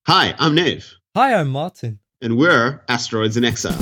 Hi, I'm Nave, Hi, I'm Martin. and we're Asteroids in Exile.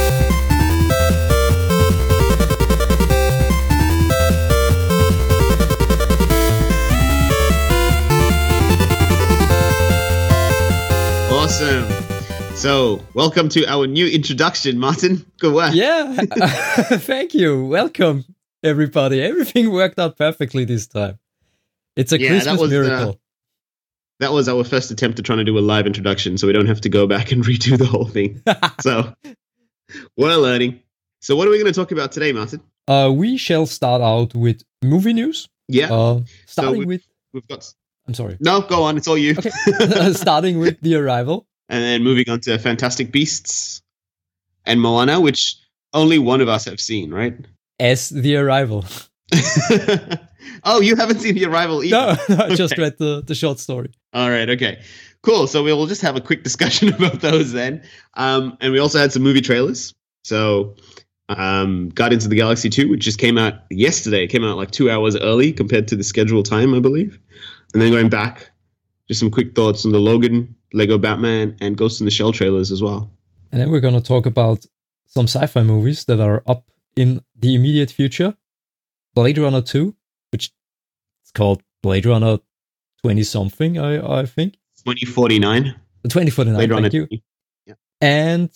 Awesome. So, welcome to our new introduction, Martin. Good work. Yeah, thank you. Welcome, everybody. Everything worked out perfectly this time. It's a Christmas miracle. That was our first attempt at trying to do a live introduction, so we don't have to go back and redo the whole thing. So, we're learning. So, what are we going to talk about today, Martin? We shall start out with movie news. Yeah. Starting we've got. I'm sorry. No, go on. It's all you. Okay. Starting with The Arrival. And then moving on to Fantastic Beasts and Moana, which only one of us have seen, right? As The Arrival. Oh, you haven't seen The Arrival either? No, I just read the short story. All right, okay. Cool. So we'll just have a quick discussion about those then. And we also had some movie trailers. So Guardians of the Galaxy 2, which just came out yesterday. It came out like 2 hours early compared to the scheduled time, I believe. And then going back, just some quick thoughts on the Logan, Lego Batman, and Ghost in the Shell trailers as well. And then we're going to talk about some sci-fi movies that are up in the immediate future. Blade Runner 2, which is called Blade Runner 20-something, I think. 2049. 2049, Blade Runner thank you. 20. Yeah. And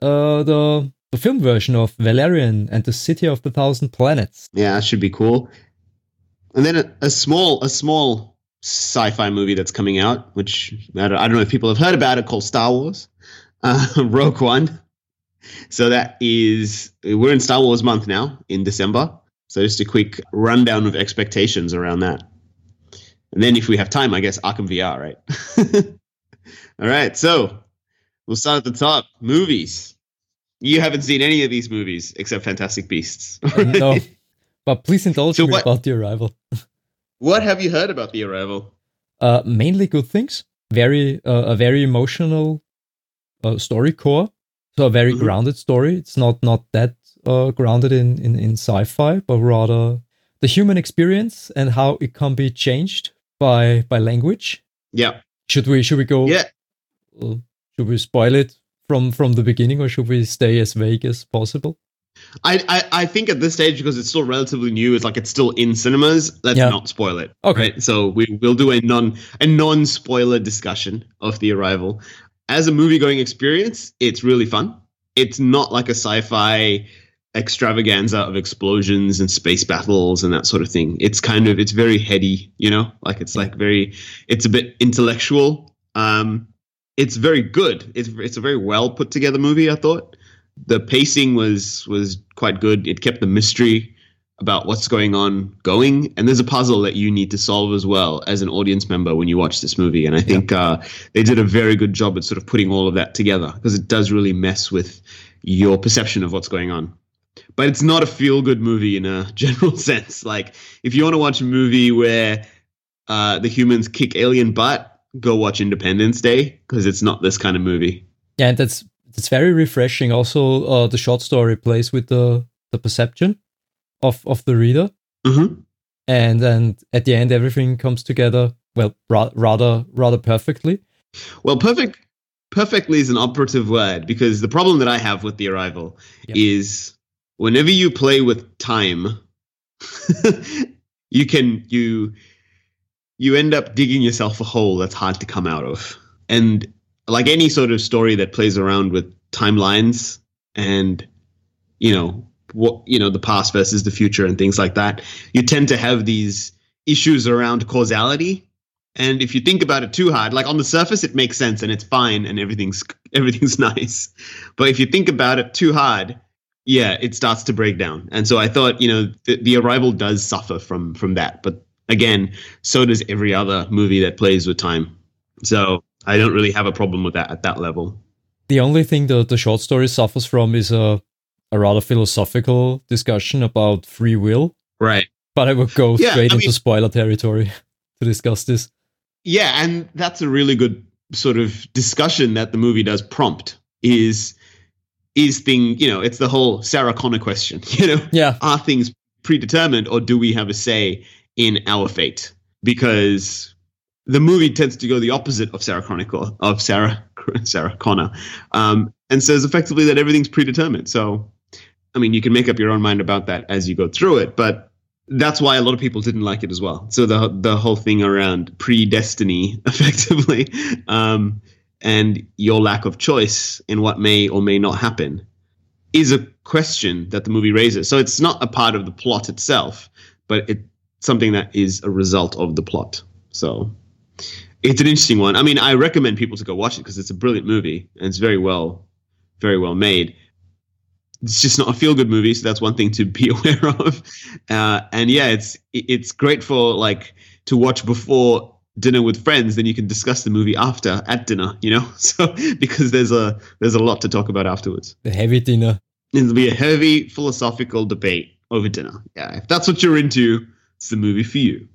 the film version of Valerian and the City of the Thousand Planets. Yeah, that should be cool. And then a small sci-fi movie that's coming out, which I don't know if people have heard about it, called Star Wars, Rogue One. So we're in Star Wars month now in December. So just a quick rundown of expectations around that. And then if we have time, I guess Arkham VR, right? All right, so we'll start at the top. Movies. You haven't seen any of these movies except Fantastic Beasts. No, but please indulge me about The Arrival. What have you heard about The Arrival? Mainly good things. A very emotional story core. So a very grounded story. It's not that grounded in sci-fi, but rather the human experience and how it can be changed by language. Yeah. Should we go? Yeah. Should we spoil it from the beginning, or should we stay as vague as possible? I think at this stage, because it's still relatively new, it's still in cinemas. Let's not spoil it. Okay. Right? So we'll do a non-spoiler discussion of The Arrival. As a movie-going experience, it's really fun. It's not like a sci-fi extravaganza of explosions and space battles and that sort of thing. It's very heady, it's a bit intellectual. It's very good. It's a very well put together movie, I thought. The pacing was quite good. It kept the mystery about what's going on going, and there's a puzzle that you need to solve as well as an audience member when you watch this movie. And I think they did a very good job at sort of putting all of that together, because it does really mess with your perception of what's going on. But it's not a feel-good movie in a general sense. Like, if you want to watch a movie where the humans kick alien butt, go watch Independence Day, because it's not this kind of movie. Yeah, and that's very refreshing. Also, the short story plays with the perception of the reader. Mm-hmm. And then at the end, everything comes together, well, rather perfectly. Well, perfectly is an operative word, because the problem that I have with The Arrival is whenever you play with time, you end up digging yourself a hole that's hard to come out of. And like any sort of story that plays around with timelines and, the past versus the future and things like that, you tend to have these issues around causality. And if you think about it too hard, like on the surface, it makes sense and it's fine and everything's nice. But if you think about it too hard, it starts to break down. And so I thought, the Arrival does suffer from that. But again, so does every other movie that plays with time. So I don't really have a problem with that at that level. The only thing the short story suffers from is a rather philosophical discussion about free will. Right. But I would go straight into spoiler territory to discuss this. Yeah, and that's a really good sort of discussion that the movie does prompt is it's the whole Sarah Connor question, Yeah. Are things predetermined, or do we have a say in our fate? Because the movie tends to go the opposite of Sarah Chronicle of Sarah Connor, and says effectively that everything's predetermined. So, I mean, you can make up your own mind about that as you go through it, but that's why a lot of people didn't like it as well. So the whole thing around predestiny, effectively, and your lack of choice in what may or may not happen, is a question that the movie raises. So it's not a part of the plot itself, but it's something that is a result of the plot. So it's an interesting one. I mean, I recommend people to go watch it because it's a brilliant movie and it's very well made. It's just not a feel-good movie, so that's one thing to be aware of. And yeah, it's great for like to watch before dinner with friends. Then you can discuss the movie after at dinner, you know. So because there's a lot to talk about afterwards. The heavy dinner. It'll be a heavy philosophical debate over dinner. Yeah, if that's what you're into, it's the movie for you.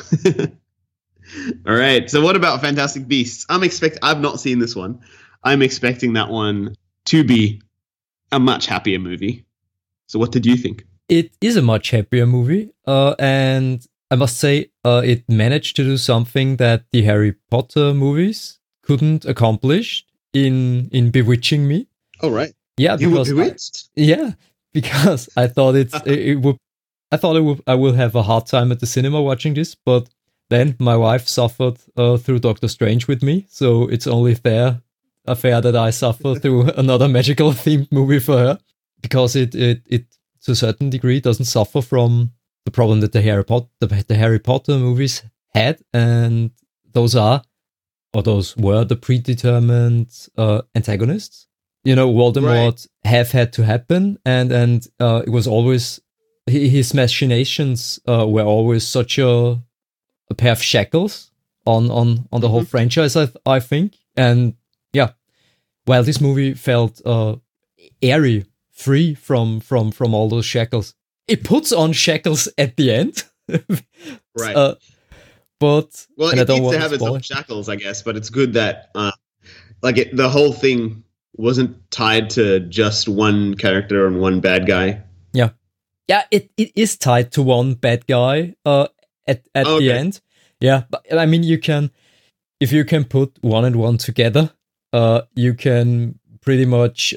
All right. So what about Fantastic Beasts? I've not seen this one. I'm expecting that one to be a much happier movie. So what did you think? It is a much happier movie, and I must say it managed to do something that the Harry Potter movies couldn't accomplish in bewitching me. Oh, right. Yeah, you were bewitched. Because I thought I will have a hard time at the cinema watching this, but then my wife suffered through Doctor Strange with me, so it's only fair that I suffer through another magical themed movie for her, because it to a certain degree doesn't suffer from the problem that the Harry Potter movies had, and those were the predetermined antagonists. You know, Voldemort have had to happen, and it was always his machinations were always such a pair of shackles on the whole franchise, I think. And yeah, while this movie felt airy, free from all those shackles, it puts on shackles at the end. Right. But well, it needs to have its own shackles, I guess. But it's good that the whole thing wasn't tied to just one character and one bad guy. Yeah, it is tied to one bad guy at the end. Yeah, but I mean, if you can put one and one together, you can pretty much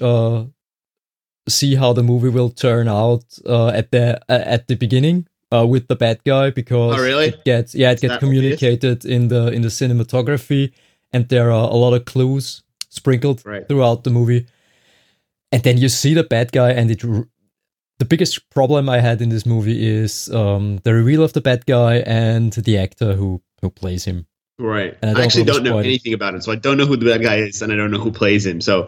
see how the movie will turn out at the beginning with the bad guy, because it gets communicated in the cinematography, and there are a lot of clues sprinkled throughout the movie, and then you see the bad guy, and the biggest problem I had in this movie is the reveal of the bad guy and the actor who plays him. Right. And I actually don't know anything about him, so I don't know who the bad guy is, and I don't know who plays him. So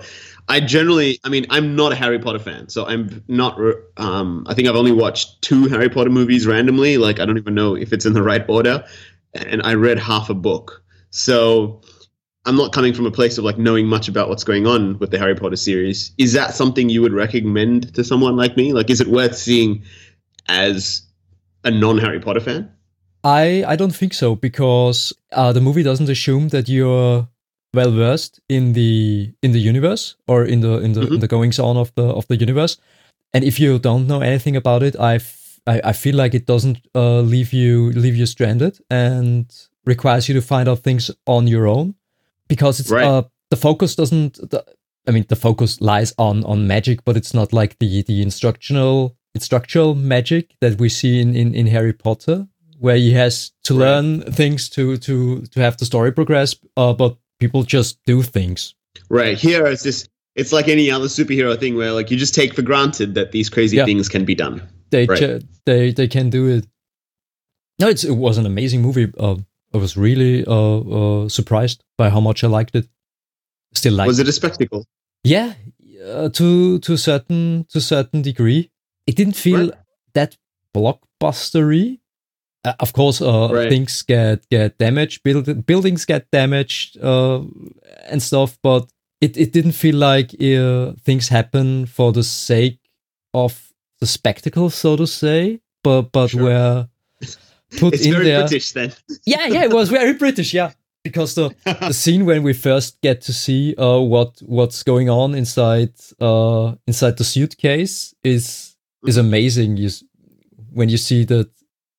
I'm not a Harry Potter fan, so I'm not. I think I've only watched 2 Harry Potter movies randomly. Like, I don't even know if it's in the right order, and I read half a book. So I'm not coming from a place of like knowing much about what's going on with the Harry Potter series. Is that something you would recommend to someone like me? Like, is it worth seeing as a non-Harry Potter fan? I don't think so, because the movie doesn't assume that you're well versed in the universe, or in the goings on of the universe. And if you don't know anything about it, I feel like it doesn't leave you stranded and requires you to find out things on your own, because it's the focus doesn't. The focus lies on magic, but it's not like the instructional magic that we see in Harry Potter, where he has to learn things to have the story progress, but people just do things. Right. Here it's like any other superhero thing where like you just take for granted that these crazy things can be done. They can do it. No, it was an amazing movie. I was really surprised by how much I liked it. Still like. Was it a spectacle? Yeah, to a certain degree. It didn't feel that blockbustery. Of course, things get damaged, buildings get damaged, and stuff. But it didn't feel like things happen for the sake of the spectacle, so to say. But were put it's in very there. British then. Yeah, it was very British. Yeah, because the scene when we first get to see what's going on inside the suitcase is amazing. When you see that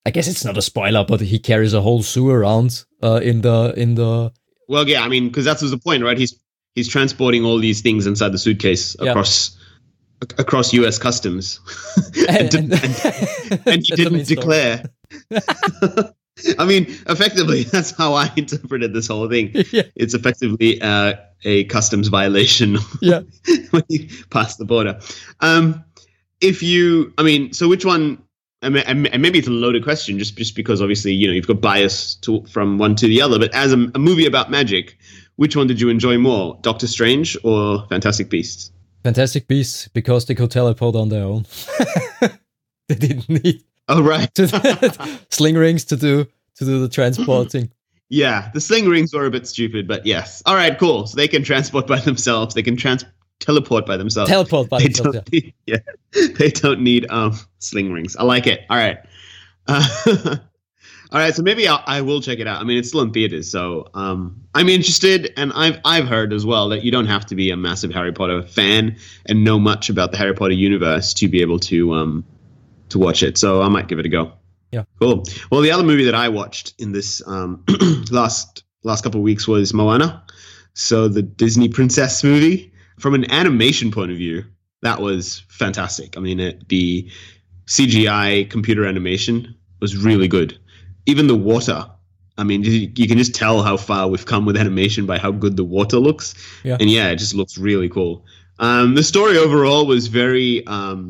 I guess it's not a spoiler, but he carries a whole zoo around in the. Well, yeah, I mean, because that was the point, right? He's transporting all these things inside the suitcase across U.S. customs, and he didn't declare. I mean, effectively, that's how I interpreted this whole thing. Yeah. It's effectively a customs violation when you pass the border. So which one? And maybe it's a loaded question, just because obviously you've got bias from one to the other. But as a movie about magic, which one did you enjoy more, Doctor Strange or Fantastic Beasts? Fantastic Beasts, because they could teleport on their own. They didn't need sling rings to do the transporting. Yeah, the sling rings were a bit stupid, but yes. All right, cool. So they can transport by themselves. They can teleport by themselves. They don't need sling rings. I like it. All right. All right, so maybe I will check it out. I mean, it's still in theaters, so I'm interested, and I've heard as well that you don't have to be a massive Harry Potter fan and know much about the Harry Potter universe to be able to watch it. So I might give it a go. Yeah, cool. Well, the other movie that I watched in this last couple of weeks was Moana, so the Disney princess movie. From an animation point of view, that was fantastic. I mean, the CGI computer animation was really good. Even the water, I mean, you can just tell how far we've come with animation by how good the water looks. Yeah. And yeah, it just looks really cool. The story overall was very,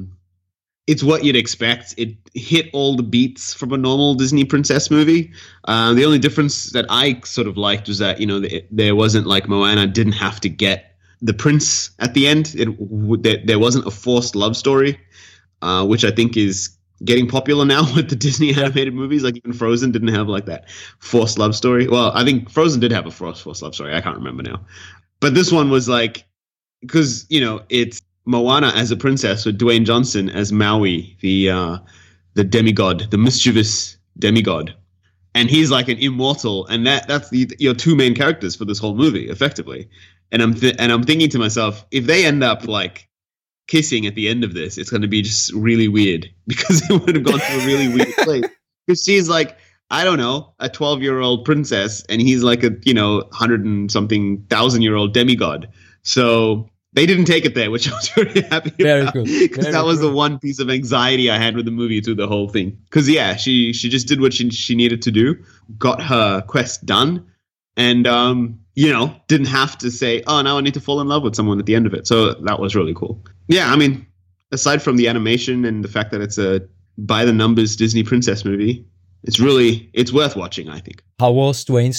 it's what you'd expect. It hit all the beats from a normal Disney princess movie. The only difference that I sort of liked was that, there wasn't like Moana didn't have to get the prince at the end. There wasn't a forced love story, which I think is getting popular now with the Disney animated movies. Like even Frozen didn't have like that forced love story. Well, I think Frozen did have a forced love story. I can't remember now. But this one was like, because, it's Moana as a princess with Dwayne Johnson as Maui, the demigod, the mischievous demigod. And he's like an immortal. And that's your two main characters for this whole movie, effectively. And I'm thinking to myself, if they end up like kissing at the end of this, it's going to be just really weird, because it would have gone to a really weird place. Because she's like, I don't know, a 12-year-old princess, and he's like a 100 and something thousand-year-old demigod. So they didn't take it there, which I was really happy about. Because that was the one piece of anxiety I had with the movie through the whole thing. Because she just did what she needed to do, got her quest done, and didn't have to say, oh, now I need to fall in love with someone at the end of it. So that was really cool. Yeah, I mean, aside from the animation and the fact that it's a by-the-numbers Disney princess movie, it's worth watching, I think. How is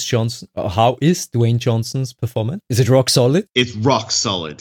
Dwayne Johnson's performance? Is it rock solid? It's rock solid.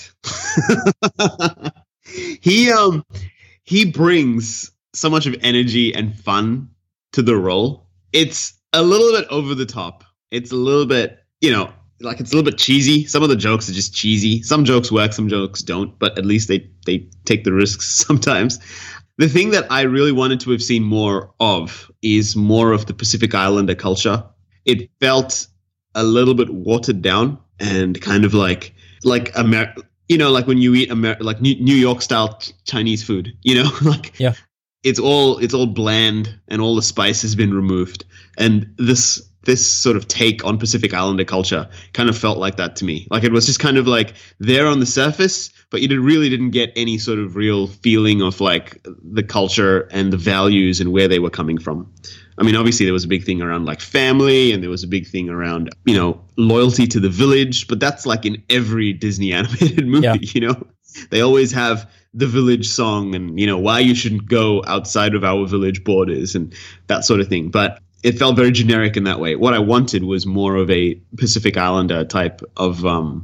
He brings so much of energy and fun to the role. It's a little bit over the top. It's a little bit, like it's a little bit cheesy. Some of the jokes are just cheesy. Some jokes work, some jokes don't, but at least they take the risks sometimes. The thing that I really wanted to have seen more of is more of the Pacific Islander culture. It felt a little bit watered down and kind of like like when you eat like New York style Chinese food, like it's all bland and all the spice has been removed. And this sort of take on Pacific Islander culture kind of felt like that to me. Like it was just kind of like there on the surface, but you really didn't get any sort of real feeling of like the culture and the values and where they were coming from. I mean, obviously there was a big thing around like family, and there was a big thing around, loyalty to the village, but that's like in every Disney animated movie, They always have the village song and, why you shouldn't go outside of our village borders and that sort of thing. But it felt very generic in that way. What I wanted was more of a Pacific Islander type of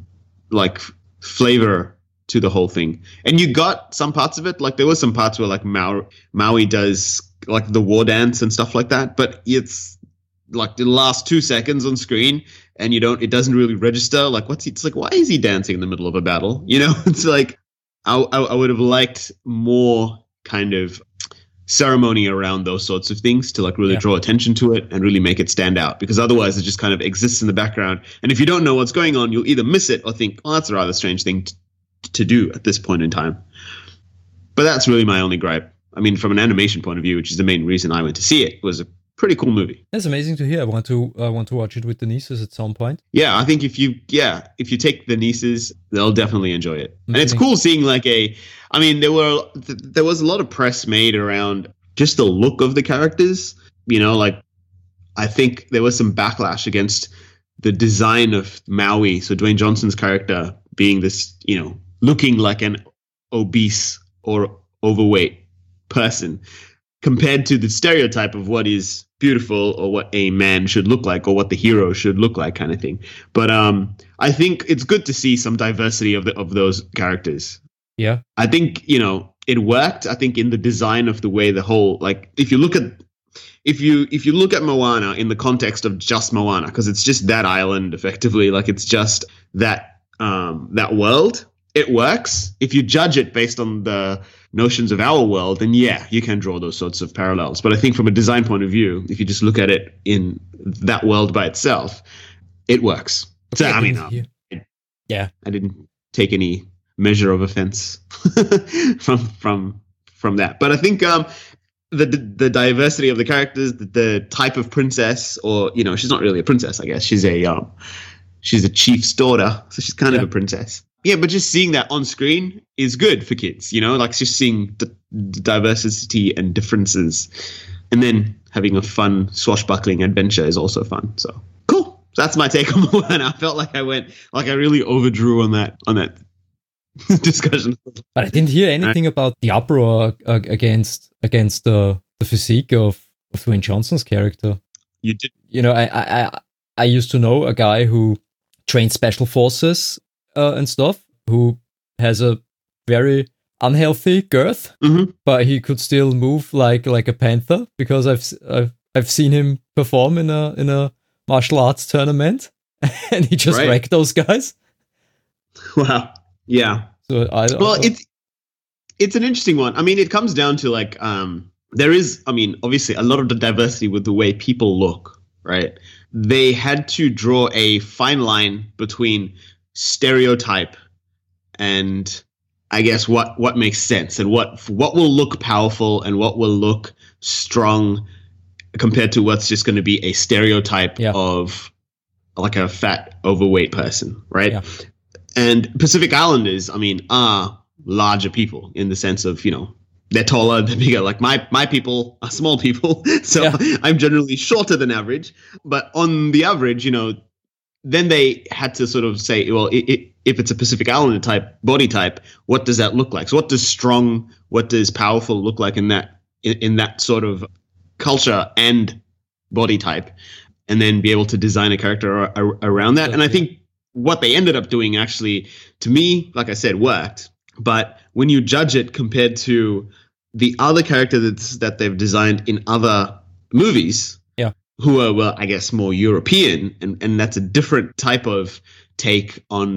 flavor to the whole thing. And you got some parts of it. Like there was some parts where like Maui does like the war dance and stuff like that. But it's like the last 2 seconds on screen and it doesn't really register. Like it's like, why is he dancing in the middle of a battle? It's like I would have liked more kind of ceremony around those sorts of things to like really draw attention to it and really make it stand out, because otherwise it just kind of exists in the background. And if you don't know what's going on, you'll either miss it or think, oh, that's a rather strange thing to do at this point in time. But that's really my only gripe. I mean, from an animation point of view, which is the main reason I went to see it, was pretty cool movie. That's amazing to hear. I want to watch it with the nieces at some point. Yeah, I think if you take the nieces, they'll definitely enjoy it. And it's cool seeing like there was a lot of press made around just the look of the characters. Like I think there was some backlash against the design of Maui. So Dwayne Johnson's character being this, looking like an obese or overweight person compared to the stereotype of what is beautiful or what a man should look like or what the hero should look like, kind of thing. But I think it's good to see some diversity of those characters. Yeah. I think, it worked. I think in the design of the way the whole, like, if you look at Moana in the context of just Moana, because it's just that island effectively, like it's just that world, it works. If you judge it based on the notions of our world, then yeah, you can draw those sorts of parallels. But I think from a design point of view, if you just look at it in that world by itself, it works. So I didn't take any measure of offense from that. But I think the diversity of the characters, the type of princess, or she's not really a princess, I guess. She's a chief's daughter, so she's kind of a princess. Yeah, but just seeing that on screen is good for kids, like just seeing the diversity and differences, and then having a fun swashbuckling adventure is also fun. So cool. So that's my take on Moana. I felt like I really overdrew on that discussion. But I didn't hear anything about the uproar against the physique of Dwayne Johnson's character. You did. I used to know a guy who trained special forces and stuff, who has a very unhealthy girth, but he could still move like a panther, because I've seen him perform in a martial arts tournament, and he just wrecked those guys. Wow. Yeah. So it's an interesting one. I mean, it comes down to like there is, obviously a lot of the diversity with the way people look, right? They had to draw a fine line between stereotype and I guess what makes sense and what will look powerful and what will look strong compared to what's just going to be a stereotype of like a fat overweight person, right? Yeah. And Pacific Islanders, are larger people in the sense of, they're taller, they're bigger. Like my people are small people, so I'm generally shorter than average. But on the average, then they had to sort of say, well, if it's a Pacific Islander type body type, what does that look like? So what does strong, what does powerful look like in that sort of culture and body type, and then be able to design a character around that. And I think what they ended up doing actually, to me, like I said, worked. But when you judge it compared to the other characters that they've designed in other movies, who are, well, I guess more European, and that's a different type of take on,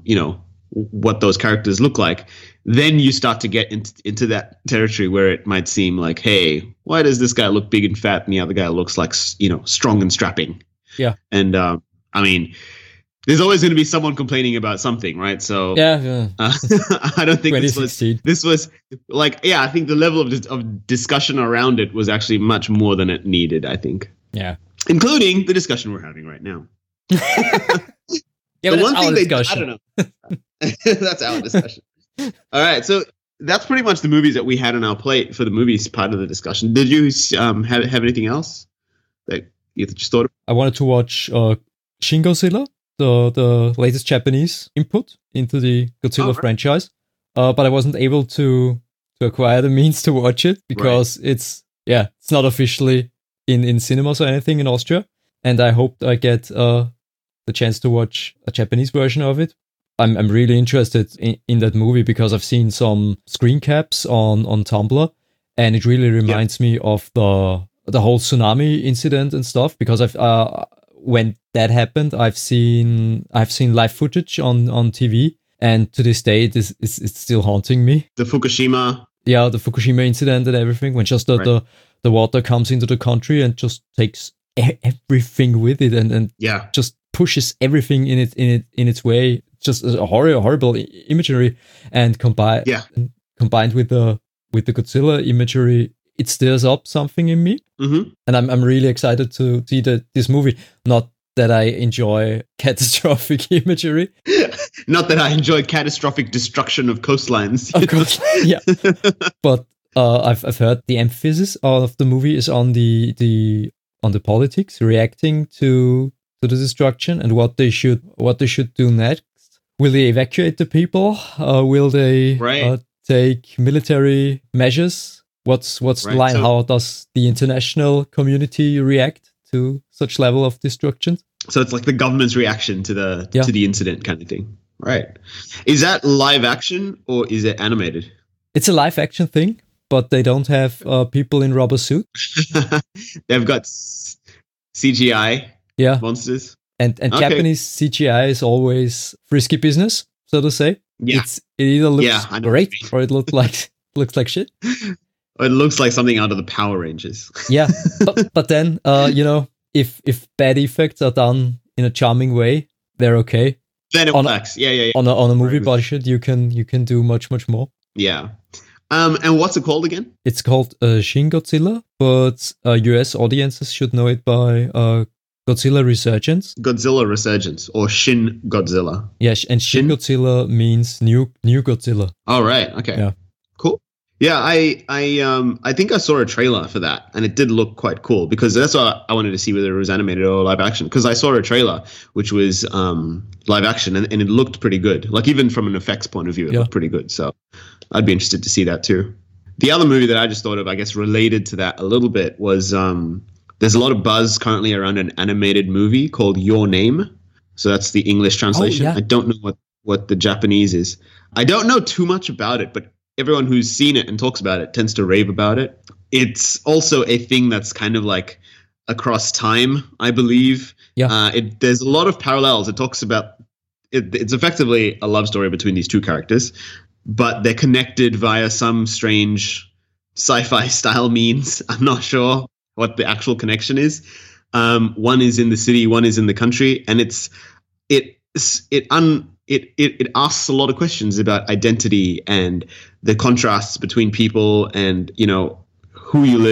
what those characters look like, then you start to get into that territory where it might seem like, hey, why does this guy look big and fat and the other guy looks like, strong and strapping? Yeah. And, there's always going to be someone complaining about something, right? So I don't think this was like, I think the level of discussion around it was actually much more than it needed, I think. Yeah. Including the discussion we're having right now. The one thing I don't know. That's our discussion. All right. So that's pretty much the movies that we had on our plate for the movies part of the discussion. Did you have anything else that you just thought of? I wanted to watch Shin Godzilla, the latest Japanese input into the Godzilla franchise, but I wasn't able to acquire the means to watch it because it's not officially in cinemas or anything in Austria, and I hope I get the chance to watch a Japanese version of it. I'm really interested in that movie because I've seen some screen caps on Tumblr, and it really reminds me of the whole tsunami incident and stuff, because when that happened, I've seen live footage on TV, and to this day it's still haunting me. The Fukushima. Yeah, the Fukushima incident and everything, when just the water comes into the country and just takes everything with it, and just pushes everything in its way. Just a horrible imagery, and combined with the Godzilla imagery, it stirs up something in me. Mm-hmm. And I'm really excited to see this movie. Not that I enjoy catastrophic imagery. Not that I enjoy catastrophic destruction of coastlines. Of course, yeah. But I've heard the emphasis of the movie is on the politics reacting to the destruction and what they should do next. Will they evacuate the people? Will they take military measures? What's the line? So, how does the international community react to such level of destruction? So it's like the government's reaction to the incident kind of thing. Right. Is that live action or is it animated? It's a live action thing, but they don't have people in rubber suits. They've got CGI monsters. And Japanese CGI is always risky business, so to say. Yeah. It either looks great or it looks like shit. It looks like something out of the Power Rangers. Yeah. But then if bad effects are done in a charming way, they're okay. Then it works. Yeah. On a movie budget, you can do much more. Yeah. And what's it called again? It's called Shin Godzilla, but US audiences should know it by Godzilla Resurgence. Godzilla Resurgence or Shin Godzilla. Yeah, and Shin Godzilla means new Godzilla. Oh, right. Okay. Yeah. Cool. Yeah, I think I saw a trailer for that, and it did look quite cool because that's what I wanted to see, whether it was animated or live action. Because I saw a trailer which was live action, and it looked pretty good. Like even from an effects point of view, it looked pretty good. So I'd be interested to see that too. The other movie that I just thought of, I guess, related to that a little bit was there's a lot of buzz currently around an animated movie called Your Name. So that's the English translation. Oh, yeah. I don't know what the Japanese is. I don't know too much about it, but everyone who's seen it and talks about it tends to rave about it. It's also a thing that's kind of like across time, I believe. Yeah. There's a lot of parallels. It talks about it's effectively a love story between these two characters, but they're connected via some strange sci-fi style means. I'm not sure what the actual connection is. One is in the city, one is in the country, and it asks a lot of questions about identity and the contrasts between people and, where you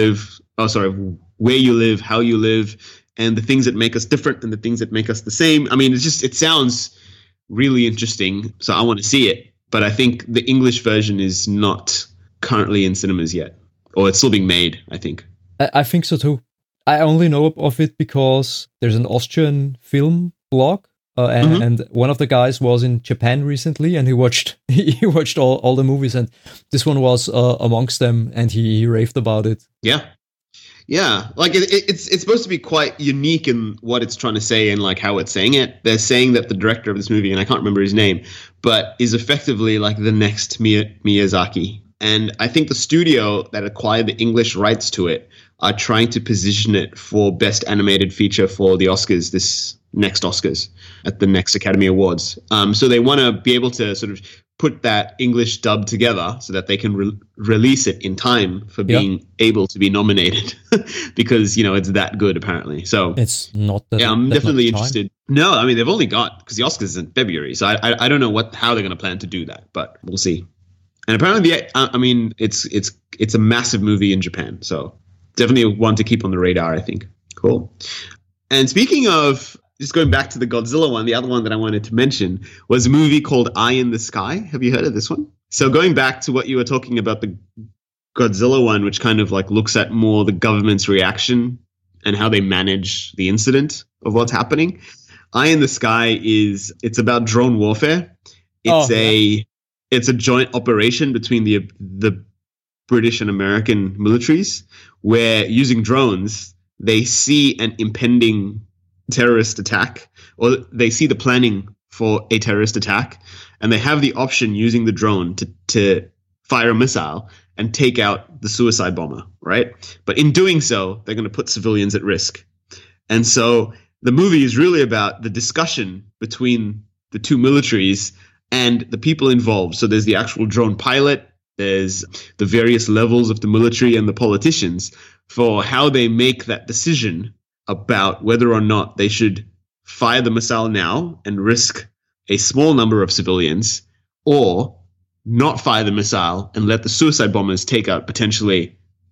live, how you live, and the things that make us different and the things that make us the same. I mean, it sounds really interesting, so I want to see it. But I think the English version is not currently in cinemas yet, or it's still being made, I think. I think so too. I only know of it because there's an Austrian film blog. And one of the guys was in Japan recently, and he watched all the movies, and this one was amongst them, and he raved about it. Yeah. Like it's supposed to be quite unique in what it's trying to say and like how it's saying it. They're saying that the director of this movie, and I can't remember his name, but is effectively like the next Miyazaki. And I think the studio that acquired the English rights to it are trying to position it for best animated feature for the Oscars, this next Oscars at the next Academy Awards. So they want to be able to sort of put that English dub together so that they can release it in time for being able to be nominated because, it's that good apparently. So it's not that. Yeah, I'm definitely interested. No, I mean, they've only got, because the Oscars is in February. So I don't know how they're going to plan to do that, but we'll see. And apparently, it's a massive movie in Japan. So definitely one to keep on the radar, I think. Cool. And speaking of, just going back to the Godzilla one, the other one that I wanted to mention was a movie called Eye in the Sky. Have you heard of this one? So going back to what you were talking about, the Godzilla one, which kind of like looks at more the government's reaction and how they manage the incident of what's happening. Eye in the Sky it's about drone warfare. It's a joint operation between the British and American militaries, where using drones, they see an impending terrorist attack, or they see the planning for a terrorist attack, and they have the option using the drone to fire a missile and take out the suicide bomber, right? But in doing so, they're going to put civilians at risk. And so the movie is really about the discussion between the two militaries and the people involved. So there's the actual drone pilot, there's the various levels of the military and the politicians for how they make that decision about whether or not they should fire the missile now and risk a small number of civilians, or not fire the missile and let the suicide bombers take out potentially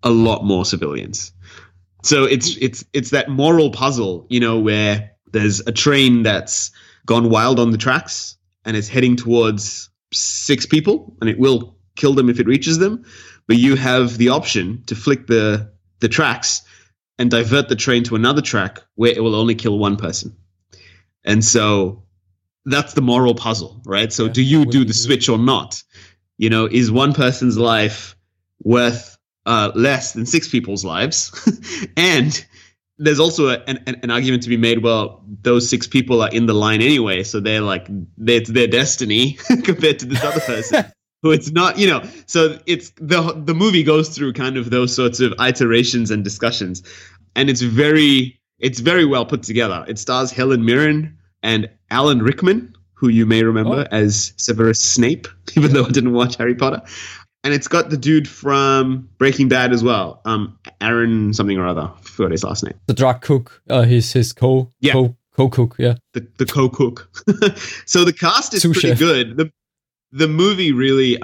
a lot more civilians. So it's that moral puzzle, you know, where there's a train that's gone wild on the tracks and it's heading towards 6 people, and it will kill them if it reaches them. But you have the option to flick the tracks and divert the train to another track where it will only kill 1 person. And so that's the moral puzzle, right? So do you do the switch or not? You know, is 1 person's life worth less than 6 people's lives? And there's also an argument to be made, well, those 6 people are in the line anyway, so they're like, it's their destiny compared to this other person. Who it's not, you know, so it's the movie goes through kind of those sorts of iterations and discussions, and it's very well put together. It stars Helen Mirren and Alan Rickman, who you may remember as Severus Snape, even though I didn't watch Harry Potter. And it's got the dude from Breaking Bad as well, Aaron something or other. I forgot his last name. The drug cook, his co-cook, yeah. The co-cook. So the cast is pretty good. The movie really,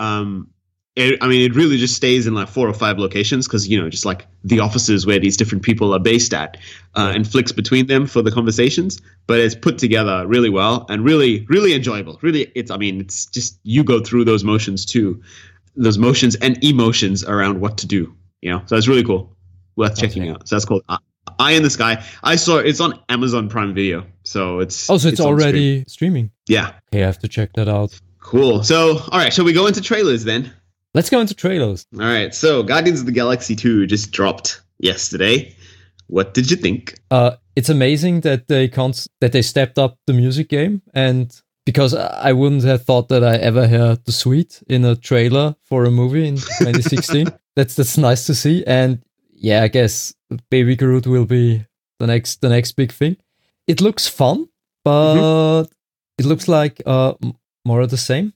it really just stays in like 4 or 5 locations because, you know, just like the offices where these different people are based at, and flicks between them for the conversations. But it's put together really well and really, really enjoyable. Really, it's just you go through those motions too, those motions and emotions around what to do. You know, so it's really cool, worth checking out. So that's called Eye in the Sky. I saw it's on Amazon Prime Video, so it's already streaming. Yeah, okay, I have to check that out. Cool. So, all right, shall we go into trailers then? Let's go into trailers. All right. So, Guardians of the Galaxy 2 just dropped yesterday. What did you think? It's amazing that they stepped up the music game, and because I wouldn't have thought that I ever heard the Sweet in a trailer for a movie in 2016. That's nice to see, and yeah, I guess Baby Groot will be the next big thing. It looks fun, but it looks like more of the same.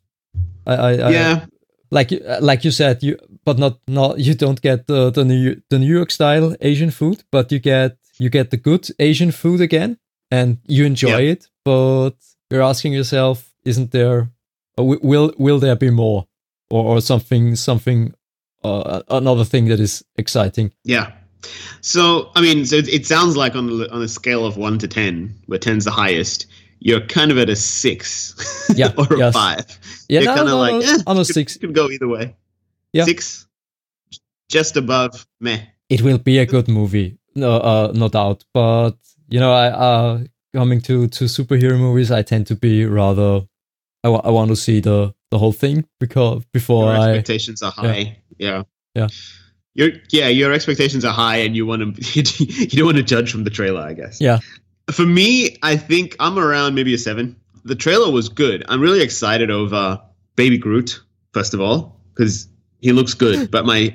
Like you said, you don't get the New York style Asian food, but you get the good Asian food again, and you enjoy it. But you're asking yourself, isn't there? Will there be more, or something? Another thing that is exciting. Yeah. So it sounds like on a scale of 1 to 10, where 10's the highest, you're kind of at a 6 or a 5. Yeah, you're kind of like, on a 6. Could go either way. Yeah. 6, just above meh. It will be a good movie, no doubt. But you know, coming to superhero movies, I tend to be rather. I want to see the whole thing because before your expectations are high. Yeah. Your expectations are high, and you want to you don't want to judge from the trailer, I guess. Yeah. For me, I think I'm around maybe a 7. The trailer was good. I'm really excited over Baby Groot, first of all, because he looks good. But my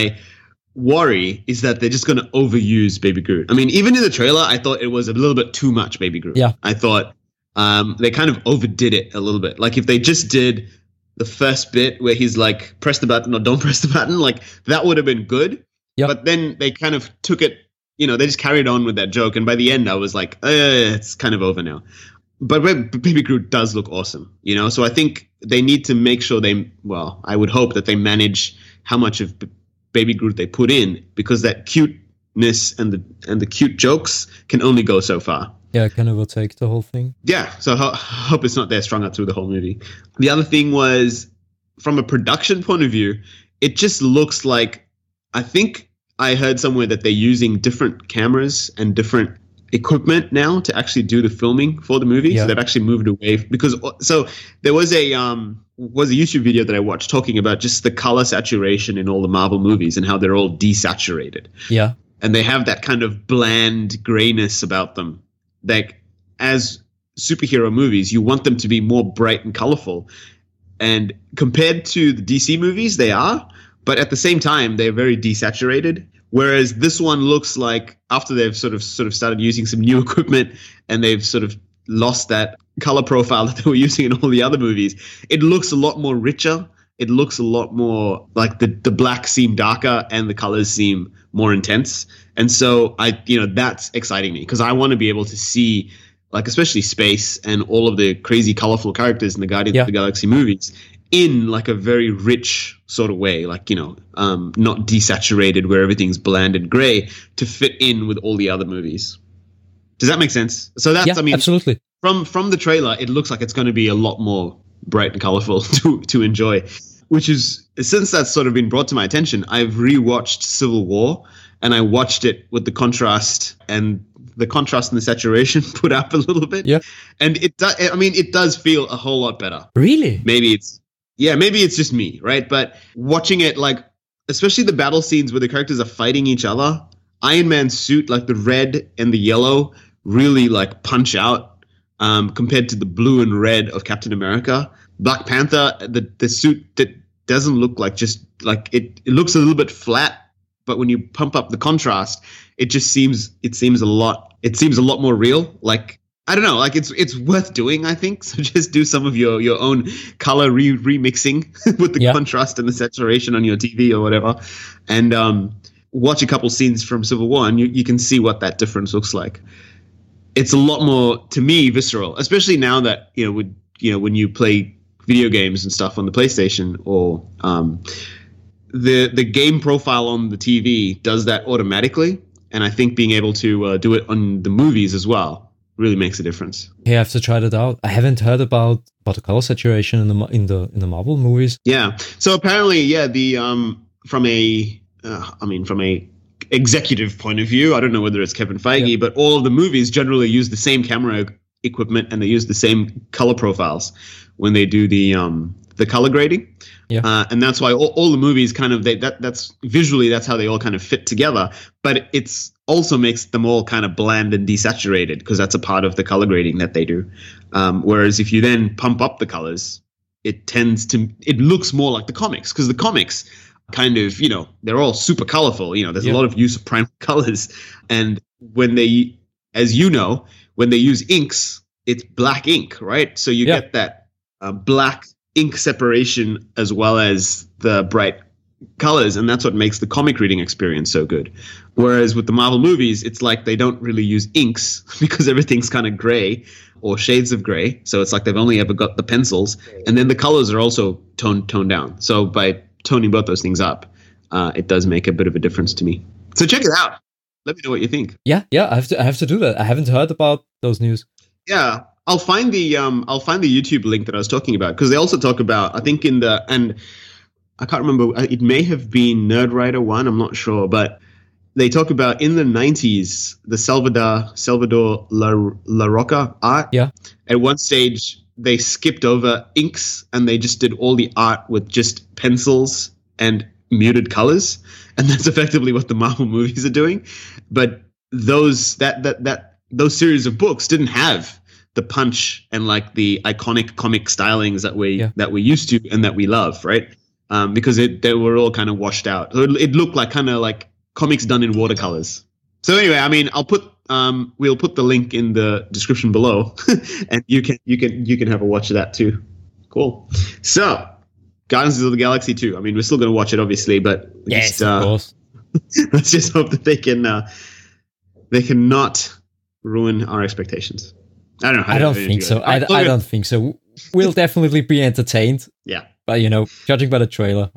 worry is that they're just going to overuse Baby Groot. I mean, even in the trailer, I thought it was a little bit too much Baby Groot. Yeah. I thought they kind of overdid it a little bit. Like if they just did the first bit where he's like, press the button or don't press the button, like that would have been good. Yep. But then they kind of took it, you know, they just carried on with that joke. And by the end, I was like, it's kind of over now. But Baby Groot does look awesome, you know? So I think they need to make sure I would hope that they manage how much of Baby Groot they put in, because that cuteness and the cute jokes can only go so far. Yeah, can overtake the whole thing. Yeah, so I hope it's not there strung out through the whole movie. The other thing was, from a production point of view, it just looks like, I think I heard somewhere that they're using different cameras and different equipment now to actually do the filming for the movie. Yeah. So they've actually moved away so there was a YouTube video that I watched talking about just the color saturation in all the Marvel movies and how they're all desaturated. Yeah. And they have that kind of bland grayness about them. Like, as superhero movies, you want them to be more bright and colorful. And compared to the DC movies, they are. But at the same time, they're very desaturated. Whereas this one looks like, after they've sort of started using some new equipment and they've sort of lost that color profile that they were using in all the other movies, it looks a lot more richer. It looks a lot more like the blacks seem darker and the colors seem more intense. And so that's exciting me, because I want to be able to see, like, especially space and all of the crazy colorful characters in the Guardians of the Galaxy movies in like a very rich sort of way, like, not desaturated where everything's bland and gray, to fit in with all the other movies. Does that make sense? So that's, absolutely. From the trailer, it looks like it's going to be a lot more bright and colorful to enjoy, which is, since that's sort of been brought to my attention, I've rewatched Civil War, and I watched it with the contrast and the saturation put up a little bit. Yeah. And it does feel a whole lot better. Really? Maybe it's just me, right? But watching it, like, especially the battle scenes where the characters are fighting each other, Iron Man's suit, like the red and the yellow, really like punch out compared to the blue and red of Captain America. Black Panther, the suit that doesn't look like, just like it looks a little bit flat, but when you pump up the contrast, it seems a lot more real. Like, I don't know, like it's worth doing, I think. So just do some of your own color remixing with the contrast and the saturation on your TV or whatever, and watch a couple scenes from Civil War, and you can see what that difference looks like. It's a lot more, to me, visceral, especially now that when you play video games and stuff on the PlayStation, or the game profile on the TV does that automatically, and I think being able to do it on the movies as well really makes a difference. Yeah, I have to try that out. I haven't heard about the color saturation in the Marvel movies. Yeah, so apparently, from a executive point of view, I don't know whether it's Kevin Feige, but all of the movies generally use the same camera equipment and they use the same color profiles when they do the color grading. Yeah. And that's why all the movies kind of, that's visually, that's how they all kind of fit together. But it's also makes them all kind of bland and desaturated, because that's a part of the color grading that they do. Whereas if you then pump up the colors, it looks more like the comics, because the comics kind of, they're all super colorful. There's a lot of use of prime colors. And when they, as when they use inks, it's black ink, right? So you get that black ink separation as well as the bright colors, and that's what makes the comic reading experience so good. Whereas with the Marvel movies, it's like they don't really use inks because everything's kind of gray or shades of gray. So it's like they've only ever got the pencils, and then the colors are also toned down. So by toning both those things up, it does make a bit of a difference to me. So check it out. Let me know what you think. Yeah, I have to do that. I haven't heard about those news. Yeah. I'll find the YouTube link that I was talking about, because they also talk about, I think and I can't remember, it may have been Nerdwriter 1, I'm not sure, but they talk about in the 90s the Salvador La Roca art. Yeah. At one stage they skipped over inks and they just did all the art with just pencils and muted colors, and that's effectively what the Marvel movies are doing. But those series of books didn't have the punch and like the iconic comic stylings that we're used to and that we love, right? Because they were all kind of washed out. It looked like kind of like comics done in watercolors. So anyway, I mean, we'll put the link in the description below, and you can have a watch of that too. Cool. So, Guardians of the Galaxy 2. I mean, we're still going to watch it, obviously, but yes, of course. Let's just hope that they can not ruin our expectations. I don't know. I don't think so. I don't think so. We'll definitely be entertained. Yeah. But judging by the trailer,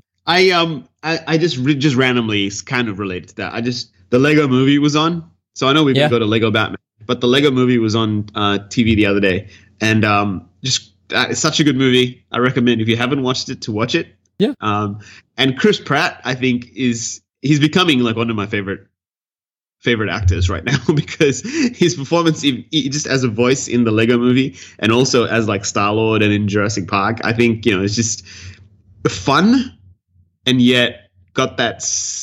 I just randomly kind of related to that. The Lego movie was on, so I know we can go to Lego Batman, but the Lego movie was on TV the other day, and it's such a good movie. I recommend, if you haven't watched it, to watch it. Yeah. And Chris Pratt, I think he's becoming like one of my favorite actors right now, because his performance, he just as a voice in the Lego movie and also as like Star-Lord and in Jurassic Park, I think, it's just fun, and yet got that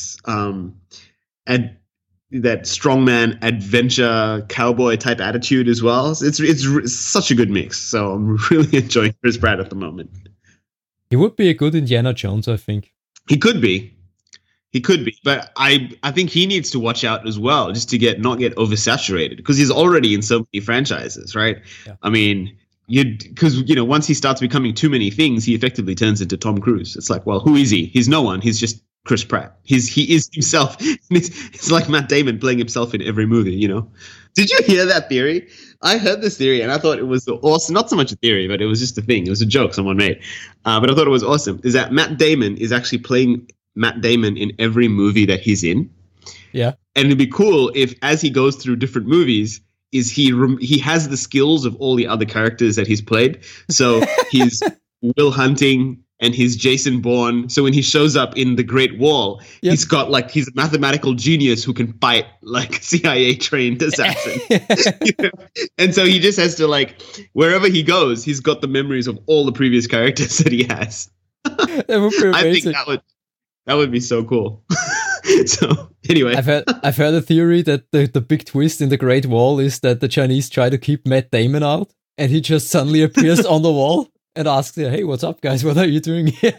that strongman adventure cowboy type attitude as well. It's such a good mix. So I'm really enjoying Chris Pratt at the moment. He would be a good Indiana Jones, I think. He could be, but I think he needs to watch out as well, just to not get oversaturated, because he's already in so many franchises, right? Yeah. I mean, because once he starts becoming too many things, he effectively turns into Tom Cruise. It's like, well, who is he? He's no one. He's just Chris Pratt. He is himself. It's like Matt Damon playing himself in every movie, you know? Did you hear that theory? I heard this theory and I thought it was awesome. Not so much a theory, but it was just a thing. It was a joke someone made. But I thought it was awesome. Is that Matt Damon is actually playing Matt Damon in every movie that he's in. Yeah. And it'd be cool if, as he goes through different movies, he has the skills of all the other characters that he's played. So he's Will Hunting and he's Jason Bourne. So when he shows up in The Great Wall, he's got like, he's a mathematical genius who can fight like CIA trained assassin. You know? And so he just has to like, wherever he goes, he's got the memories of all the previous characters that he has. That would be amazing. I think that would be so cool. So anyway, I've heard a theory that the big twist in The Great Wall is that the Chinese try to keep Matt Damon out, and he just suddenly appears on the wall and asks, "Hey, what's up, guys? What are you doing here?"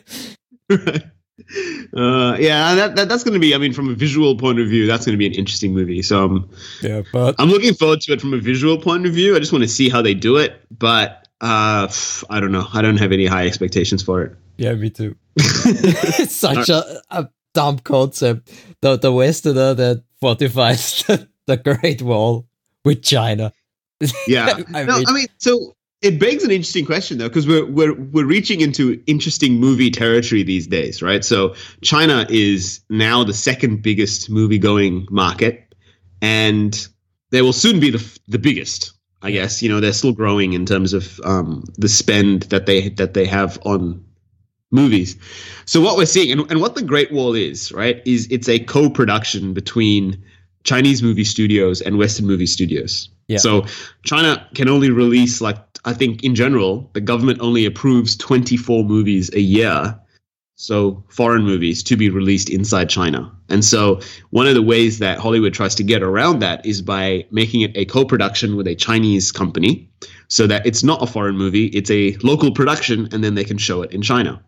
Yeah, that's going to be. I mean, from a visual point of view, that's going to be an interesting movie. So but I'm looking forward to it from a visual point of view. I just want to see how they do it, but I don't know. I don't have any high expectations for it. Yeah, me too. It's such a dumb concept. The Westerner that fortifies the Great Wall with China. Yeah. I mean, so it begs an interesting question though, because we're reaching into interesting movie territory these days, right? So China is now the second biggest movie-going market, and they will soon be the biggest. I guess, you know, they're still growing in terms of the spend that they have on movies. So what we're seeing, and what The Great Wall is, right, is it's a co-production between Chinese movie studios and Western movie studios. Yeah. So China can only release, like, I think in general, the government only approves 24 movies a year. So foreign movies to be released inside China. And so one of the ways that Hollywood tries to get around that is by making it a co-production with a Chinese company so that it's not a foreign movie, it's a local production, and then they can show it in China.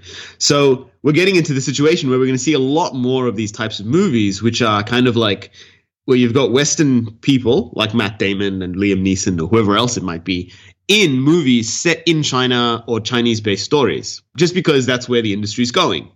So we're getting into the situation where we're going to see a lot more of these types of movies, which are kind of like where you've got Western people like Matt Damon and Liam Neeson or whoever else it might be in movies set in China or Chinese-based stories, just because that's where the industry's going.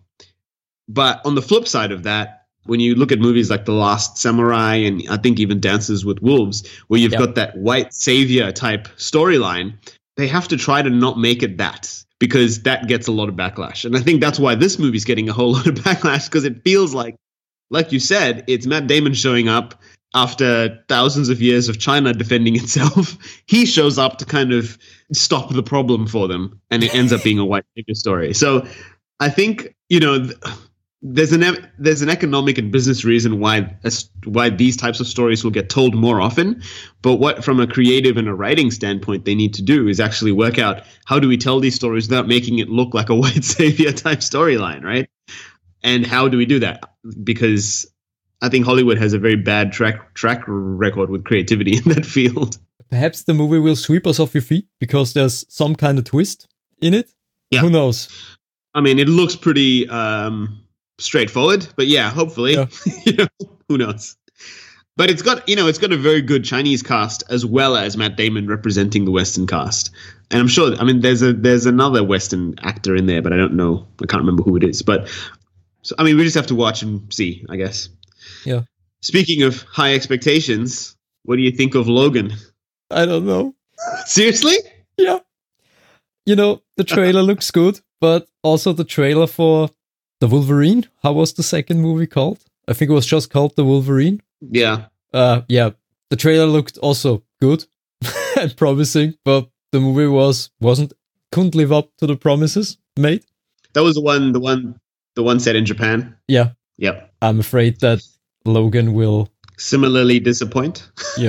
But on the flip side of that, when you look at movies like The Last Samurai and I think even Dances with Wolves, where you've got that white savior type storyline, they have to try to not make it that, because that gets a lot of backlash. And I think that's why this movie's getting a whole lot of backlash, because it feels like you said, it's Matt Damon showing up after thousands of years of China defending itself. He shows up to kind of stop the problem for them, and it ends up being a white savior story. So I think, you know, there's an economic and business reason why these types of stories will get told more often. But what, from a creative and a writing standpoint, they need to do is actually work out, how do we tell these stories without making it look like a white savior type storyline, right? And how do we do that? Because I think Hollywood has a very bad track record with creativity in that field. Perhaps the movie will sweep us off your feet because there's some kind of twist in it. Yeah. Who knows? I mean, it looks pretty straightforward, but yeah, hopefully, you know, who knows? But it's got a very good Chinese cast as well as Matt Damon representing the Western cast. And I'm sure, I mean, there's another Western actor in there, but I can't remember who it is. But so, I mean, we just have to watch and see, I guess. Yeah. Speaking of high expectations, what do you think of Logan? I don't know. Seriously? Yeah. You know, the trailer looks good, but also the trailer for The Wolverine. How was the second movie called? I think it was just called The Wolverine. Yeah. Yeah. The trailer looked also good and promising, but the movie couldn't live up to the promises made. That was the one set in Japan. Yeah. Yep. I'm afraid that Logan will similarly disappoint. Yeah.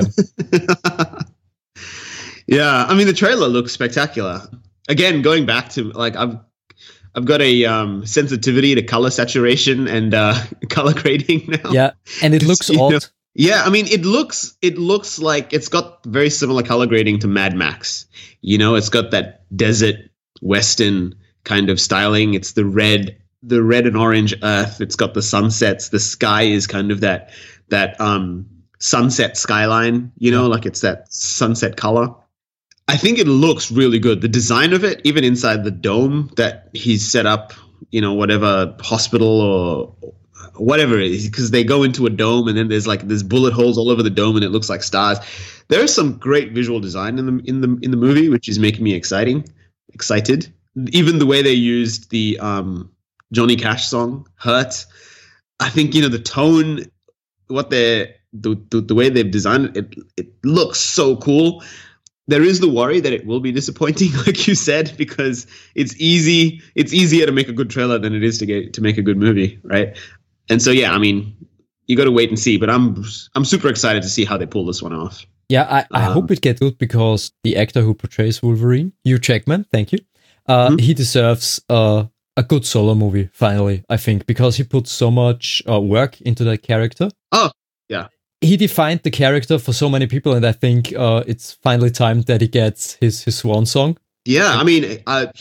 Yeah, I mean, the trailer looks spectacular. Again, going back to, like, I've got a sensitivity to color saturation and color grading now. Yeah, and it looks odd. Know, yeah, I mean, it looks like it's got very similar color grading to Mad Max. You know, it's got that desert western kind of styling. It's the red and orange earth. It's got the sunsets. The sky is kind of that sunset skyline, you know, like it's that sunset color. I think it looks really good. The design of it, even inside the dome that he's set up whatever hospital or whatever it is, because they go into a dome and then there's bullet holes all over the dome and it looks like stars. There is some great visual design in the movie, which is making me excited. Even the way they used the Johnny Cash song "Hurt," I think the tone, the way they've designed it looks so cool. There is the worry that it will be disappointing, like you said, because it's easier to make a good trailer than it is to make a good movie, right? And so, yeah, I mean, you got to wait and see. But I'm super excited to see how they pull this one off. Yeah, I hope it gets good, because the actor who portrays Wolverine, Hugh Jackman, thank you, he deserves a good solo movie, finally, I think, because he put so much work into that character. Oh, yeah. He defined the character for so many people, and I think it's finally time that he gets his swan song. Yeah, I mean,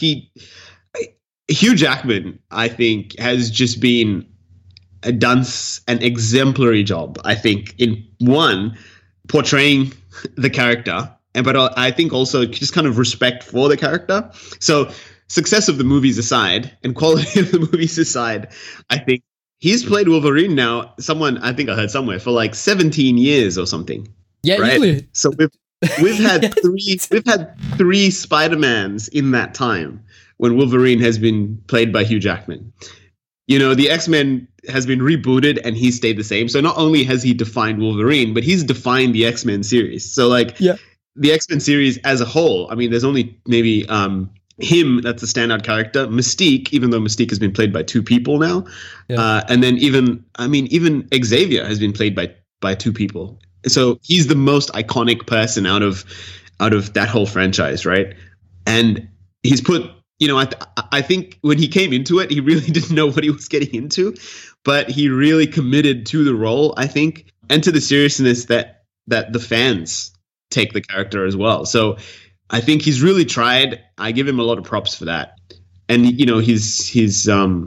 Hugh Jackman, I think, has just done an exemplary job, I think, in one, portraying the character, but I think also just kind of respect for the character. So success of the movies aside and quality of the movies aside, I think he's played Wolverine now, I think I heard somewhere, for like 17 years or something. Yeah, right? Easily. So we've had three Spider-Mans in that time when Wolverine has been played by Hugh Jackman. The X-Men has been rebooted and he stayed the same. So not only has he defined Wolverine, but he's defined the X-Men series. So the X-Men series as a whole, I mean, there's only maybe him that's the standout character. Mystique, even though Mystique has been played by two people now. Yeah. And then even Xavier has been played by two people. So he's the most iconic person out of that whole franchise, right? And he's put, I think when he came into it, he really didn't know what he was getting into, but he really committed to the role, I think, and to the seriousness that the fans take the character as well. So I think he's really tried. I give him a lot of props for that. And, he's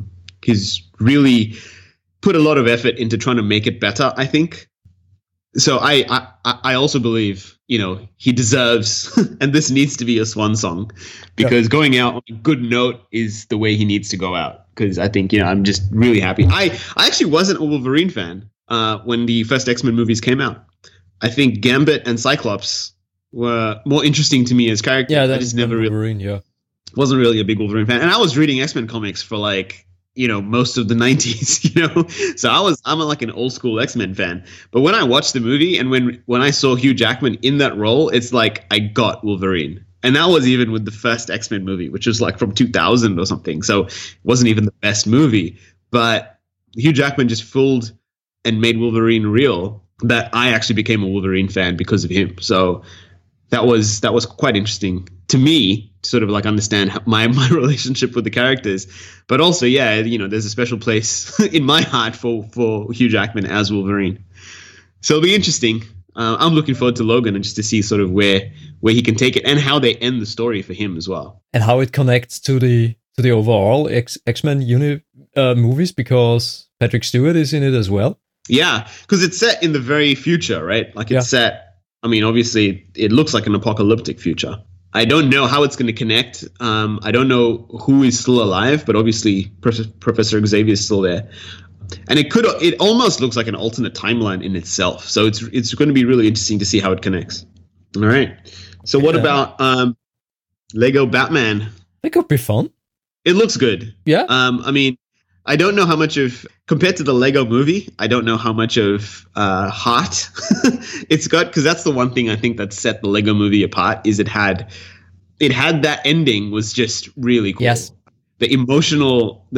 really put a lot of effort into trying to make it better, I think. So I also believe, he deserves, and this needs to be a swan song, because going out on a good note is the way he needs to go out. Because I think, I'm just really happy. I actually wasn't a Wolverine fan when the first X-Men movies came out. I think Gambit and Cyclops were more interesting to me as characters. Yeah, that's never Wolverine, wasn't really a big Wolverine fan. And I was reading X-Men comics for most of the 90s, so I'm like an old school X-Men fan. But when I watched the movie and when I saw Hugh Jackman in that role, it's like I got Wolverine. And that was even with the first X-Men movie, which was like from 2000 or something. So it wasn't even the best movie, but Hugh Jackman just fooled and made Wolverine real, that I actually became a Wolverine fan because of him. So that was quite interesting to me, sort of like understand my relationship with the characters. But also, there's a special place in my heart for Hugh Jackman as Wolverine. So it'll be interesting. I'm looking forward to Logan and just to see sort of where he can take it and how they end the story for him as well. And how it connects to the overall X-Men movies, because Patrick Stewart is in it as well. Yeah, because it's set in the very future, right? Like it's set, I mean, obviously it looks like an apocalyptic future. I don't know how it's going to connect. I don't know who is still alive, but obviously Professor Xavier is still there. And it almost looks like an alternate timeline in itself. So it's going to be really interesting to see how it connects. All right. So what about Lego Batman? That could be fun. It looks good. Yeah. I mean, I don't know how much compared to the Lego movie, I don't know how much of heart it's got, because that's the one thing I think that set the Lego movie apart, is it had that ending was just really cool. Yes. The emotional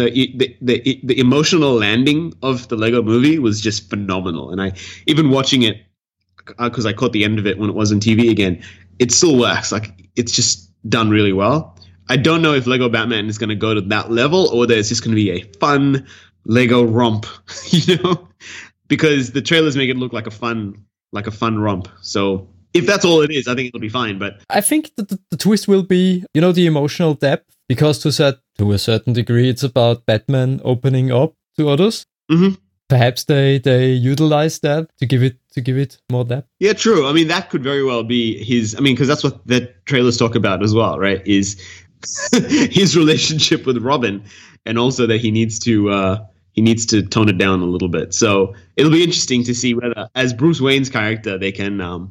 landing of the Lego movie was just phenomenal. And I, even watching it, because I caught the end of it when it was on TV again, it still works. Like, it's just done really well. I don't know if Lego Batman is going to go to that level, or there's just going to be a fun Lego romp, because the trailers make it look like a fun romp. So if that's all it is, I think it'll be fine. But I think the twist will be, the emotional depth, because to a certain degree, it's about Batman opening up to others. Mm-hmm. Perhaps they utilize that to give it more depth. Yeah, true. I mean, that could very well be his. I mean, because that's what the trailers talk about as well, right? Is his relationship with Robin, and also that he needs to tone it down a little bit. So it'll be interesting to see whether, as Bruce Wayne's character, they can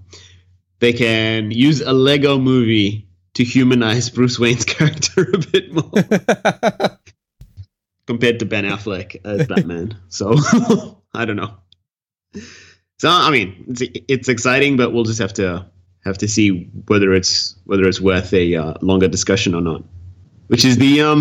use a Lego movie to humanize Bruce Wayne's character a bit more compared to Ben Affleck as Batman. So I don't know. So I mean, it's exciting, but we'll just have to see whether it's worth a longer discussion or not. Which is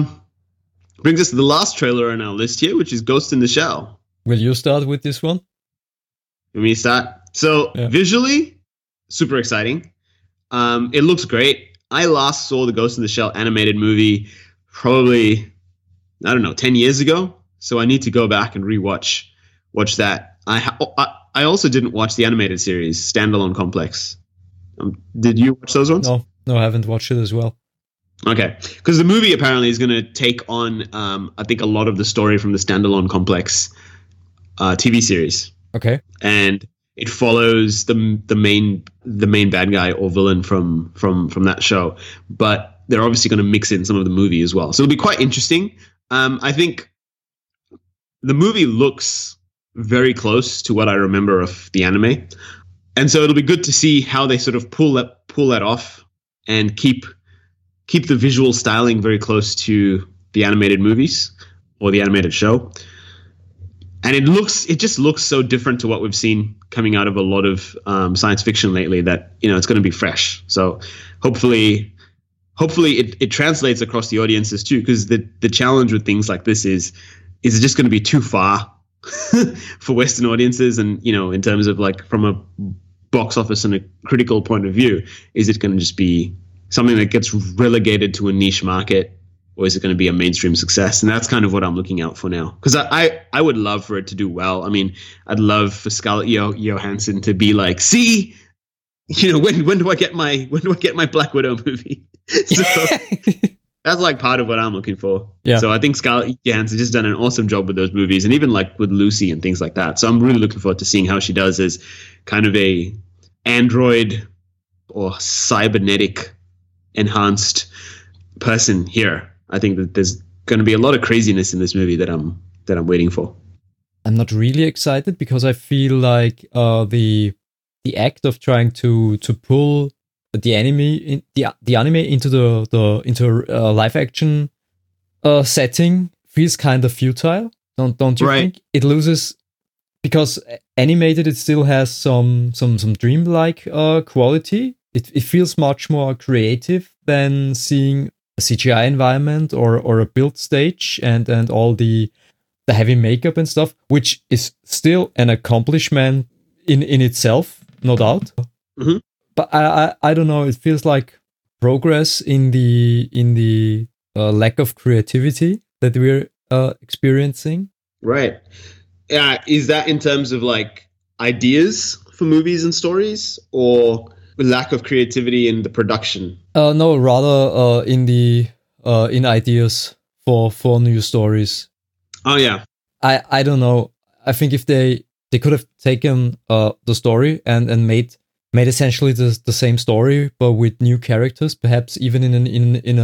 brings us to the last trailer on our list here, which is Ghost in the Shell. Will you start with this one? Let me start. So visually, super exciting. It looks great. I last saw the Ghost in the Shell animated movie probably, I don't know, 10 years ago. So I need to go back and watch that. I also didn't watch the animated series, Standalone Complex. Did you watch those ones? No, I haven't watched it as well. Okay, because the movie apparently is going to take on, I think, a lot of the story from the Standalone Complex TV series. Okay, and it follows the main bad guy or villain from that show, but they're obviously going to mix in some of the movie as well. So it'll be quite interesting. I think the movie looks very close to what I remember of the anime, and so it'll be good to see how they sort of pull that off and keep the visual styling very close to the animated movies or the animated show. And it just looks so different to what we've seen coming out of a lot of science fiction lately that, it's going to be fresh. So hopefully it translates across the audiences too, because the challenge with things like this is it just going to be too far for Western audiences? And, in terms of like from a box office and a critical point of view, is it going to just be something that gets relegated to a niche market, or is it going to be a mainstream success? And that's kind of what I'm looking out for now. Because I would love for it to do well. I mean, I'd love for Scarlett Johansson to be like, see, when do I get my Black Widow movie? So that's like part of what I'm looking for. Yeah. So I think Scarlett Johansson just done an awesome job with those movies, and even like with Lucy and things like that. So I'm really looking forward to seeing how she does as kind of a android or cybernetic enhanced person here. I think that there's going to be a lot of craziness in this movie that I'm waiting for. I'm not really excited because I feel like the act of trying to pull the anime into the live action setting feels kind of futile. Don't you think? It loses because animated, it still has some dreamlike quality. It feels much more creative than seeing a CGI environment or a build stage and all the heavy makeup and stuff, which is still an accomplishment in itself, no doubt. Mm-hmm. But I don't know. It feels like progress in the lack of creativity that we're experiencing. Right. Yeah. Is that in terms of like ideas for movies and stories, or lack of creativity in the production? No, rather in ideas for new stories. Oh yeah. I don't know. I think if they could have taken the story and made essentially the same story but with new characters, perhaps even in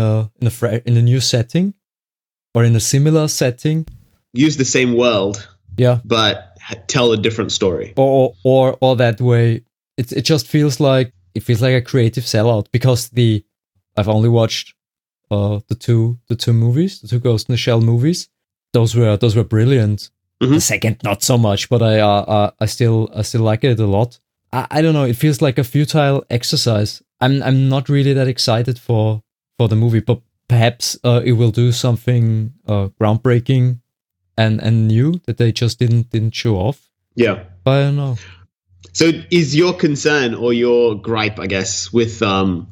a new setting or in a similar setting. Use the same world. Yeah. But tell a different story. Or that way. It just feels like a creative sellout because I've only watched the two movies, the two Ghost in the Shell movies. Those were brilliant. Mm-hmm. The second, not so much, but I still like it a lot. I don't know. It feels like a futile exercise. I'm not really that excited for the movie, but perhaps it will do something groundbreaking and new that they just didn't show off. Yeah, but I don't know. So is your concern or your gripe, I guess, with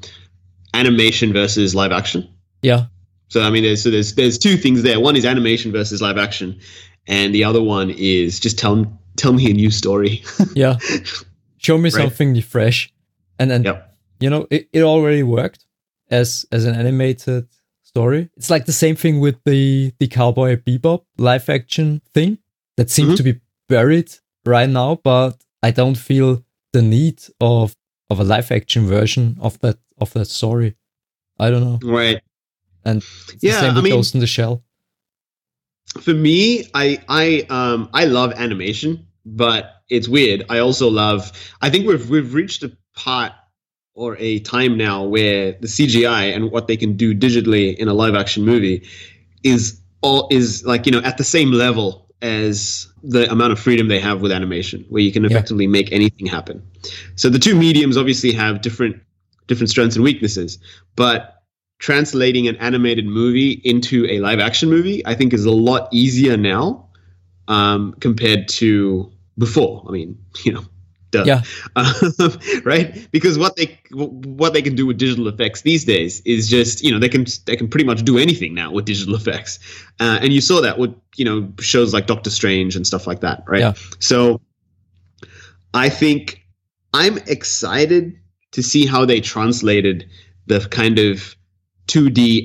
animation versus live action? Yeah. So I mean, there's two things there. One is animation versus live action, and the other one is just tell me a new story. Yeah. Show me something fresh, and yep. It already worked as an animated story. It's like the same thing with the Cowboy Bebop live action thing that seems to be buried right now, but I don't feel the need of a live action version of that story. I don't know. Right. And it's the same with Ghost in the Shell. For me, I love animation, but it's weird. I think we've reached a part or a time now where the CGI and what they can do digitally in a live action movie is like, at the same level as the amount of freedom they have with animation, where you can effectively make anything happen. So the two mediums obviously have different strengths and weaknesses, but translating an animated movie into a live action movie, I think, is a lot easier now compared to before. I mean, duh. Yeah. Right? Because what they can do with digital effects these days is just, they can pretty much do anything now with digital effects. And you saw that with, shows like Doctor Strange and stuff like that, right? Yeah. So I think I'm excited to see how they translated the kind of 2D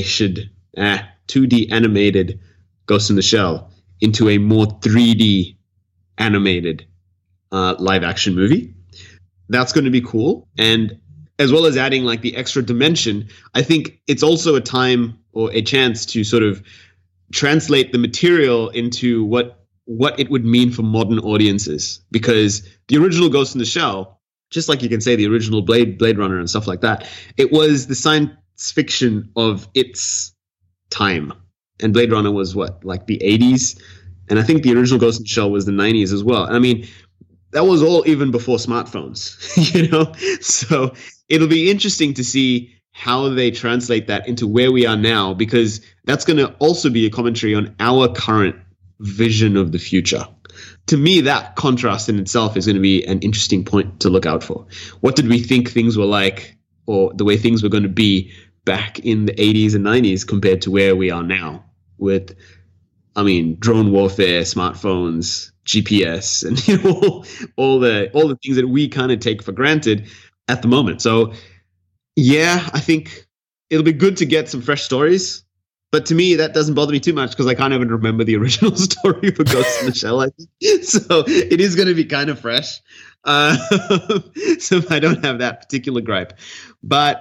animated Ghost in the Shell into a more 3D animated live action movie. That's going to be cool. And as well as adding like the extra dimension, I think it's also a time or a chance to sort of translate the material into what it would mean for modern audiences. Because the original Ghost in the Shell, just like you can say the original Blade Runner and stuff like that, it was the science fiction of its time. And Blade Runner was like the 80s? And I think the original Ghost in the Shell was the 90s as well. I mean, that was all even before smartphones, So it'll be interesting to see how they translate that into where we are now, because that's going to also be a commentary on our current vision of the future. To me, that contrast in itself is going to be an interesting point to look out for. What did we think things were like, or the way things were going to be back in the 80s and 90s compared to where we are now with, drone warfare, smartphones, GPS, and all the things that we kind of take for granted at the moment. So yeah, I think it'll be good to get some fresh stories. But to me, that doesn't bother me too much because I can't even remember the original story for Ghost in the Shell. I think. So it is going to be kind of fresh. So I don't have that particular gripe. But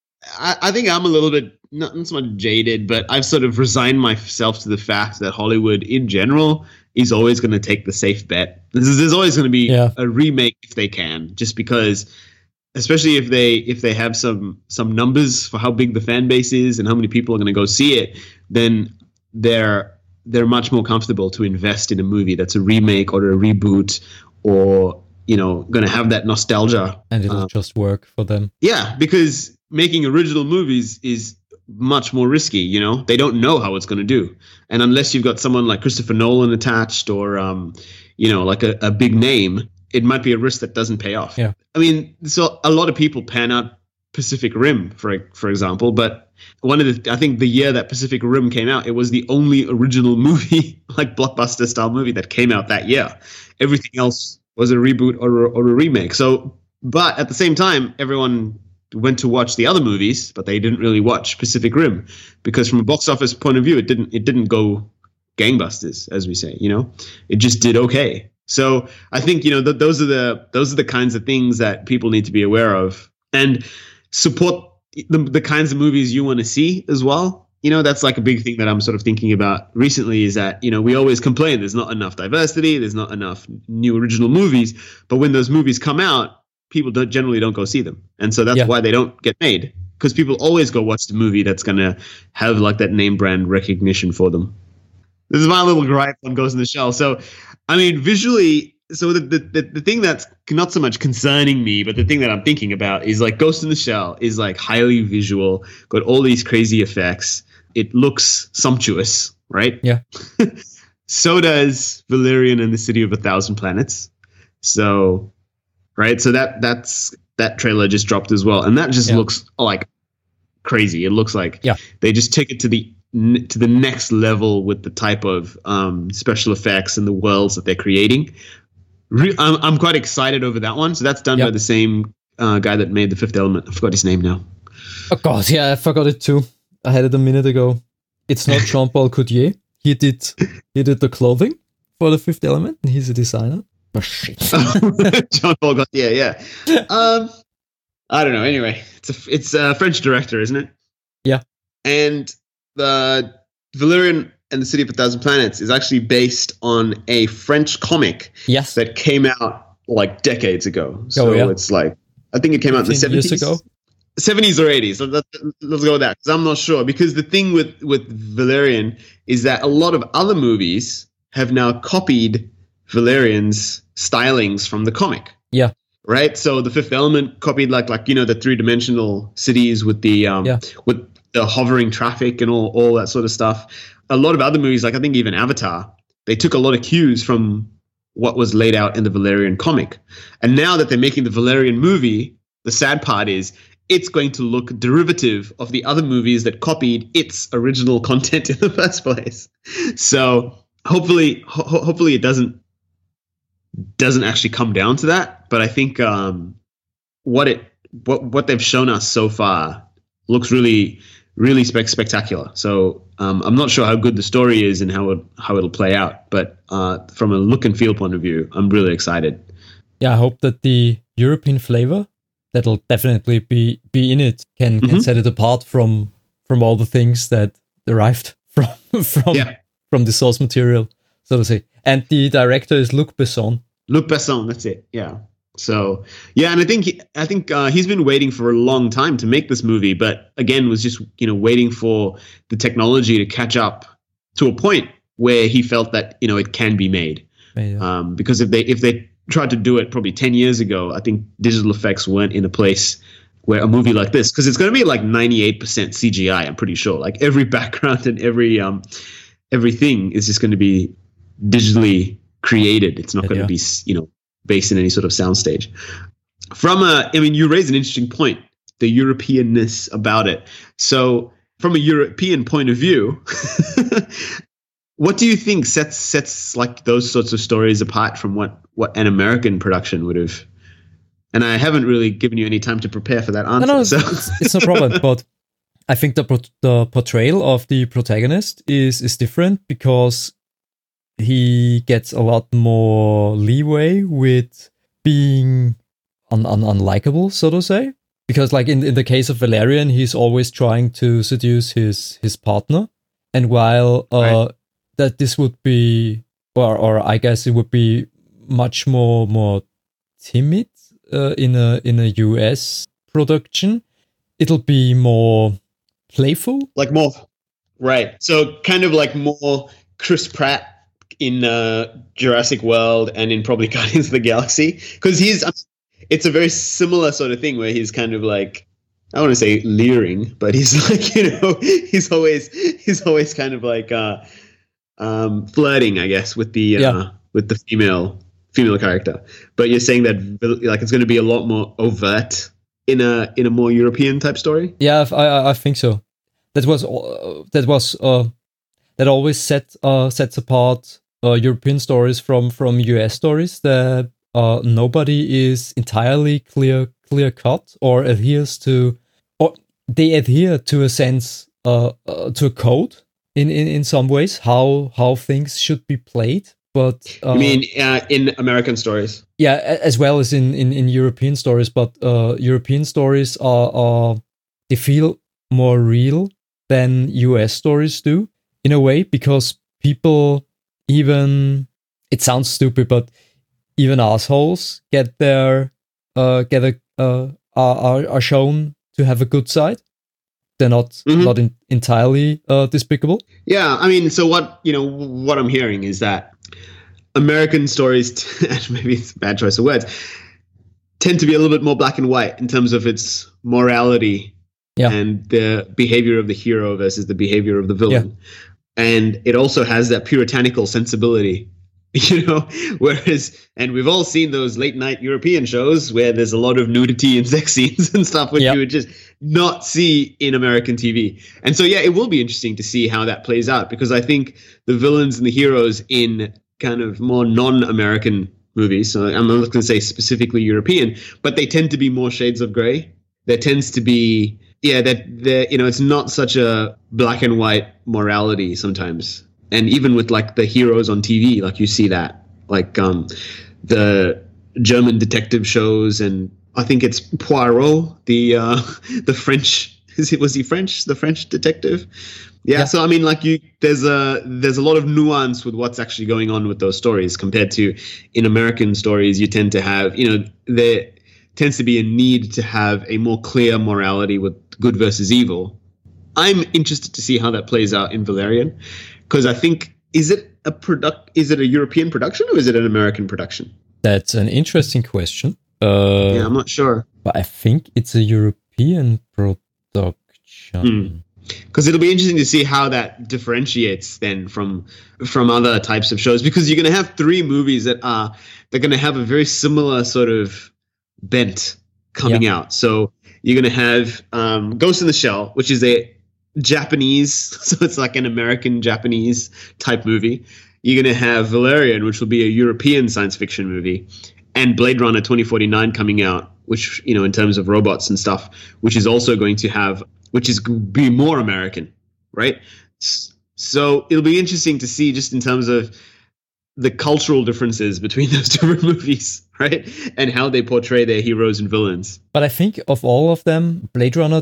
I think I'm a little bit, not so much jaded, but I've sort of resigned myself to the fact that Hollywood in general is always going to take the safe bet. There's always going to be a remake if they can, just because, especially if they have some numbers for how big the fan base is and how many people are going to go see it, then they're much more comfortable to invest in a movie that's a remake or a reboot, or going to have that nostalgia, and it'll just work for them. Yeah, because making original movies is much more risky. They don't know how it's going to do, and unless you've got someone like Christopher Nolan attached, or like a big name, it might be a risk that doesn't pay off. Yeah. So a lot of people pan out Pacific Rim, for example, but I think the year that Pacific Rim came out, it was the only original movie, like blockbuster style movie, that came out that year. Everything else was a reboot or a remake. So, but at the same time, everyone went to watch the other movies, but they didn't really watch Pacific Rim, because from a box office point of view, it didn't go gangbusters, as we say. It just did okay. So I think those are the kinds of things that people need to be aware of, and support the kinds of movies you want to see as well. That's like a big thing that I'm sort of thinking about recently, is that we always complain there's not enough diversity, there's not enough new original movies, but when those movies come out, people generally don't go see them, and so that's why they don't get made, because people always go watch the movie that's gonna have like that name brand recognition for them. This is my little gripe on Ghost in the Shell. So, visually, so the thing that's not so much concerning me, but the thing that I'm thinking about is like Ghost in the Shell is like highly visual, got all these crazy effects. It looks sumptuous, right? Yeah. So does Valerian and the City of a Thousand Planets. So, right. So that trailer just dropped as well, and that just looks like crazy. It looks like they just take it to the next level with the type of special effects and the worlds that they're creating. I'm quite excited over that one. So that's done by the same guy that made The Fifth Element. I forgot his name now. Oh God, yeah, I forgot it too. I had it a minute ago. It's not Jean-Paul Courtier. He did the clothing for The Fifth Element, and he's a designer. Oh shit. Jean-Paul Gaultier, yeah. I don't know. Anyway, it's a French director, isn't it? Yeah. And the Valerian and the City of a Thousand Planets is actually based on a French comic Yes. that came out like decades ago. So Oh, yeah. it's like, I think it came out in the 15 70s. years ago. 70s or 80s. Let's go with that, because I'm not sure. Because the thing with Valerian is that a lot of other movies have now copied Valerian's stylings from the comic. Yeah. Right? So The Fifth Element copied like the three-dimensional cities with the with the hovering traffic and all that sort of stuff. A lot of other movies, like I think even Avatar, they took a lot of cues from what was laid out in the Valerian comic. And now that they're making the Valerian movie, the sad part is it's going to look derivative of the other movies that copied its original content in the first place. So hopefully it doesn't actually come down to that. But I think what they've shown us so far looks really, really spectacular. So I'm not sure how good the story is and how it'll play out. But from a look and feel point of view, I'm really excited. Yeah, I hope that the European flavor that'll definitely be in it can set it apart from all the things that derived from the source material, so to say. And the director is Luc Besson. Luc Besson, that's it. Yeah. So yeah, and I think he's been waiting for a long time to make this movie, but again was just waiting for the technology to catch up to a point where he felt that it can be made. Yeah. Because if they tried to do it probably 10 years ago, I think digital effects weren't in a place where a movie like this, because it's going to be like 98% CGI, I'm pretty sure. Like every background and everything is just going to be digitally created. It's not going to be, based in any sort of soundstage. You raise an interesting point, the Europeanness about it. So from a European point of view, what do you think sets like those sorts of stories apart from what an American production would have? And I haven't really given you any time to prepare for that answer. No, it's no problem. But I think the portrayal of the protagonist is different because he gets a lot more leeway with being unlikable, so to say. Because like in the case of Valerian, he's always trying to seduce his partner. And while that this would be, or I guess it would be much more timid in a US production, it'll be more playful. Like more, right. So kind of like more Chris Pratt in Jurassic World and in probably Guardians of the Galaxy, because it's a very similar sort of thing where he's kind of like, I want to say leering, but he's like, he's always kind of like flirting, I guess, with the female character. But you're saying that like it's going to be a lot more overt in a more European type story. Yeah, I think so. That always sets apart European stories from US stories, that nobody is entirely clear cut or adheres to, or they adhere to a sense to a code in some ways how things should be played. But you mean in American stories? Yeah, as well as in European stories. But European stories are they feel more real than US stories do in a way, because people, even, it sounds stupid, but even assholes are shown to have a good side. They're not entirely despicable. Yeah, I mean, so what I'm hearing is that American stories, and maybe it's a bad choice of words, tend to be a little bit more black and white in terms of its morality and the behavior of the hero versus the behavior of the villain. Yeah. And it also has that puritanical sensibility, whereas, and we've all seen those late night European shows where there's a lot of nudity and sex scenes and stuff, which you would just not see in American TV. And so, yeah, it will be interesting to see how that plays out, because I think the villains and the heroes in kind of more non-American movies, so I'm not going to say specifically European, but they tend to be more shades of gray. There tends to be, it's not such a black and white morality sometimes. And even with like the heroes on TV, like you see that, like the German detective shows, and I think it's Poirot, the French Was he French? The French detective? Yeah. Yeah. So I mean, like there's a lot of nuance with what's actually going on with those stories compared to in American stories. You tend to have, there tends to be a need to have a more clear morality with good versus evil. I'm interested to see how that plays out in Valerian, because I think is it a European production or is it an American production? That's an interesting question. Yeah, I'm not sure. But I think it's a European production. Because it'll be interesting to see how that differentiates then from other types of shows, because you're going to have 3 movies they're going to have a very similar sort of bent coming out. So you're going to have Ghost in the Shell, which is a Japanese, so it's like an American Japanese type movie. You're going to have Valerian, which will be a European science fiction movie, and Blade Runner 2049 coming out, which, in terms of robots and stuff, which is also going to be more American, right? So it'll be interesting to see just in terms of the cultural differences between those different movies, right? And how they portray their heroes and villains. But I think of all of them, Blade Runner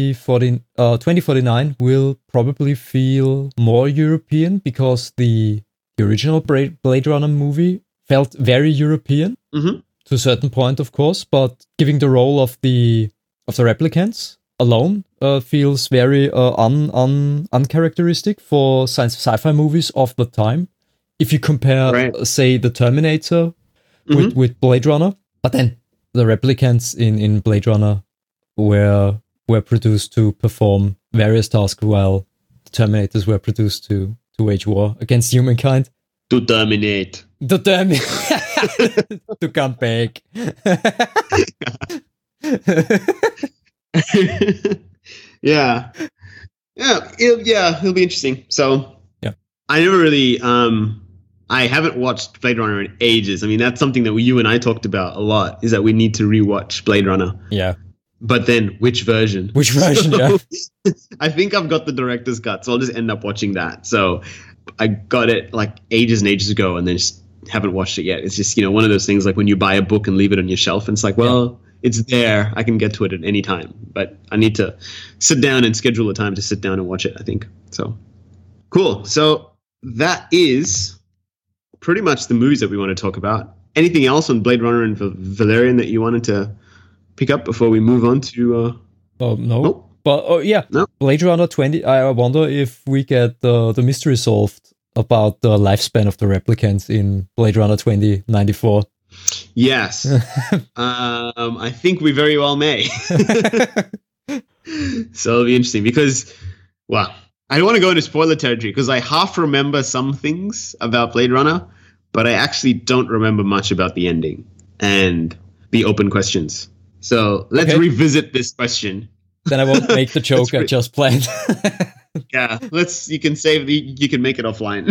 2049 will probably feel more European, because the original Blade Runner movie felt very European to a certain point, of course, but giving the role of the replicants alone feels very uncharacteristic for sci-fi movies of the time. If you compare, say, the Terminator with Blade Runner, but then the replicants in Blade Runner were produced to perform various tasks, while the Terminators were produced to wage war against humankind. To terminate. To come back. Yeah. It'll be interesting. So I never really I haven't watched Blade Runner in ages. I mean, that's something that you and I talked about a lot, is that we need to rewatch Blade Runner. Yeah. But then which version? Yeah. I think I've got the director's cut, so I'll just end up watching that. So I got it like ages and ages ago and then just haven't watched it yet. It's just, one of those things like when you buy a book and leave it on your shelf and it's like, well, it's there. I can get to it at any time. But I need to sit down and schedule a time to sit down and watch it, I think. So cool. So that is pretty much the movies that we want to talk about. Anything else on Blade Runner and Valerian that you wanted to pick up before we move on to... no. Nope. But no? Blade Runner 20, I wonder if we get the mystery solved about the lifespan of the replicants in Blade Runner 2094. Yes. I think we very well may. So it'll be interesting because, well, I don't want to go into spoiler territory because I half remember some things about Blade Runner, but I actually don't remember much about the ending and the open questions. So let's revisit this question. Then I won't make the joke I just planned. Yeah, you can make it offline.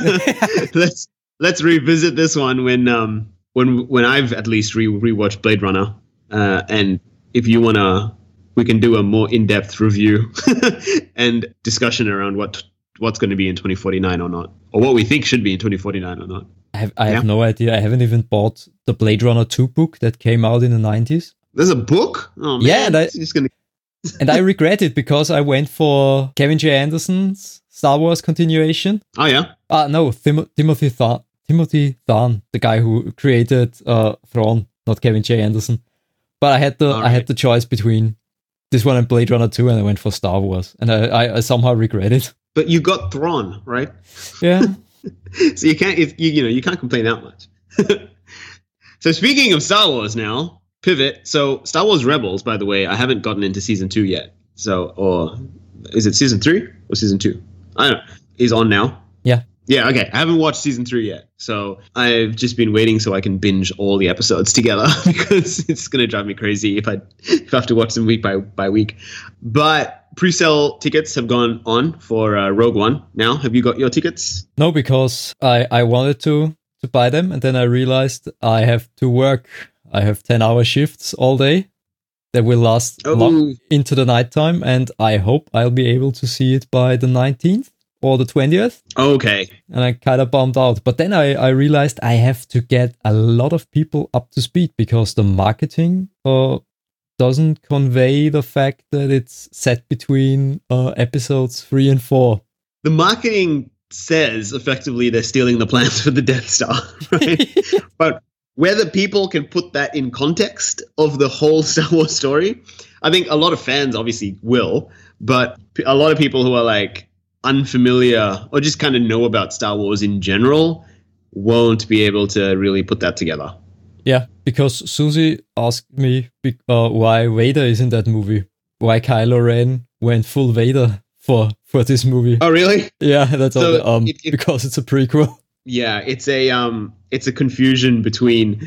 Let's revisit this one when I've at least rewatched Blade Runner, and if you wanna, we can do a more in-depth review and discussion around what's going to be in 2049 or not, or what we think should be in 2049 or not. I have no idea. I haven't even bought the Blade Runner 2 book that came out in the 90s. There's a book? Oh man, yeah, and I regret it because I went for Kevin J. Anderson's Star Wars continuation. Oh yeah? No, Timothy Zahn, the guy who created Thrawn, not Kevin J. Anderson. But I had the choice between this one and Blade Runner 2, and I went for Star Wars, and I somehow regret it. But you got Thrawn, right? Yeah. So you can't complain that much. So speaking of Star Wars now. Pivot. So Star Wars Rebels, by the way, I haven't gotten into season 2 yet. So, or is it season 3 or season 2? I don't know. Is on now. Yeah. Yeah. Okay. I haven't watched season 3 yet. So I've just been waiting so I can binge all the episodes together because it's going to drive me crazy if I have to watch them week by week. But pre-sale tickets have gone on for Rogue One. Now, have you got your tickets? No, because I wanted to buy them, and then I realized I have to work. I have 10-hour shifts all day that will last long into the nighttime, and I hope I'll be able to see it by the 19th or the 20th. Okay. And I kind of bummed out. But then I realized I have to get a lot of people up to speed because the marketing doesn't convey the fact that it's set between episodes 3 and 4. The marketing says effectively they're stealing the plans for the Death Star, right? But whether people can put that in context of the whole Star Wars story, I think a lot of fans obviously will, but a lot of people who are like unfamiliar or just kind of know about Star Wars in general won't be able to really put that together. Yeah, because Susie asked me why Vader is in that movie. Why Kylo Ren went full Vader for this movie. Oh, really? Yeah, that's all. Because it's a prequel. Yeah, it's a confusion between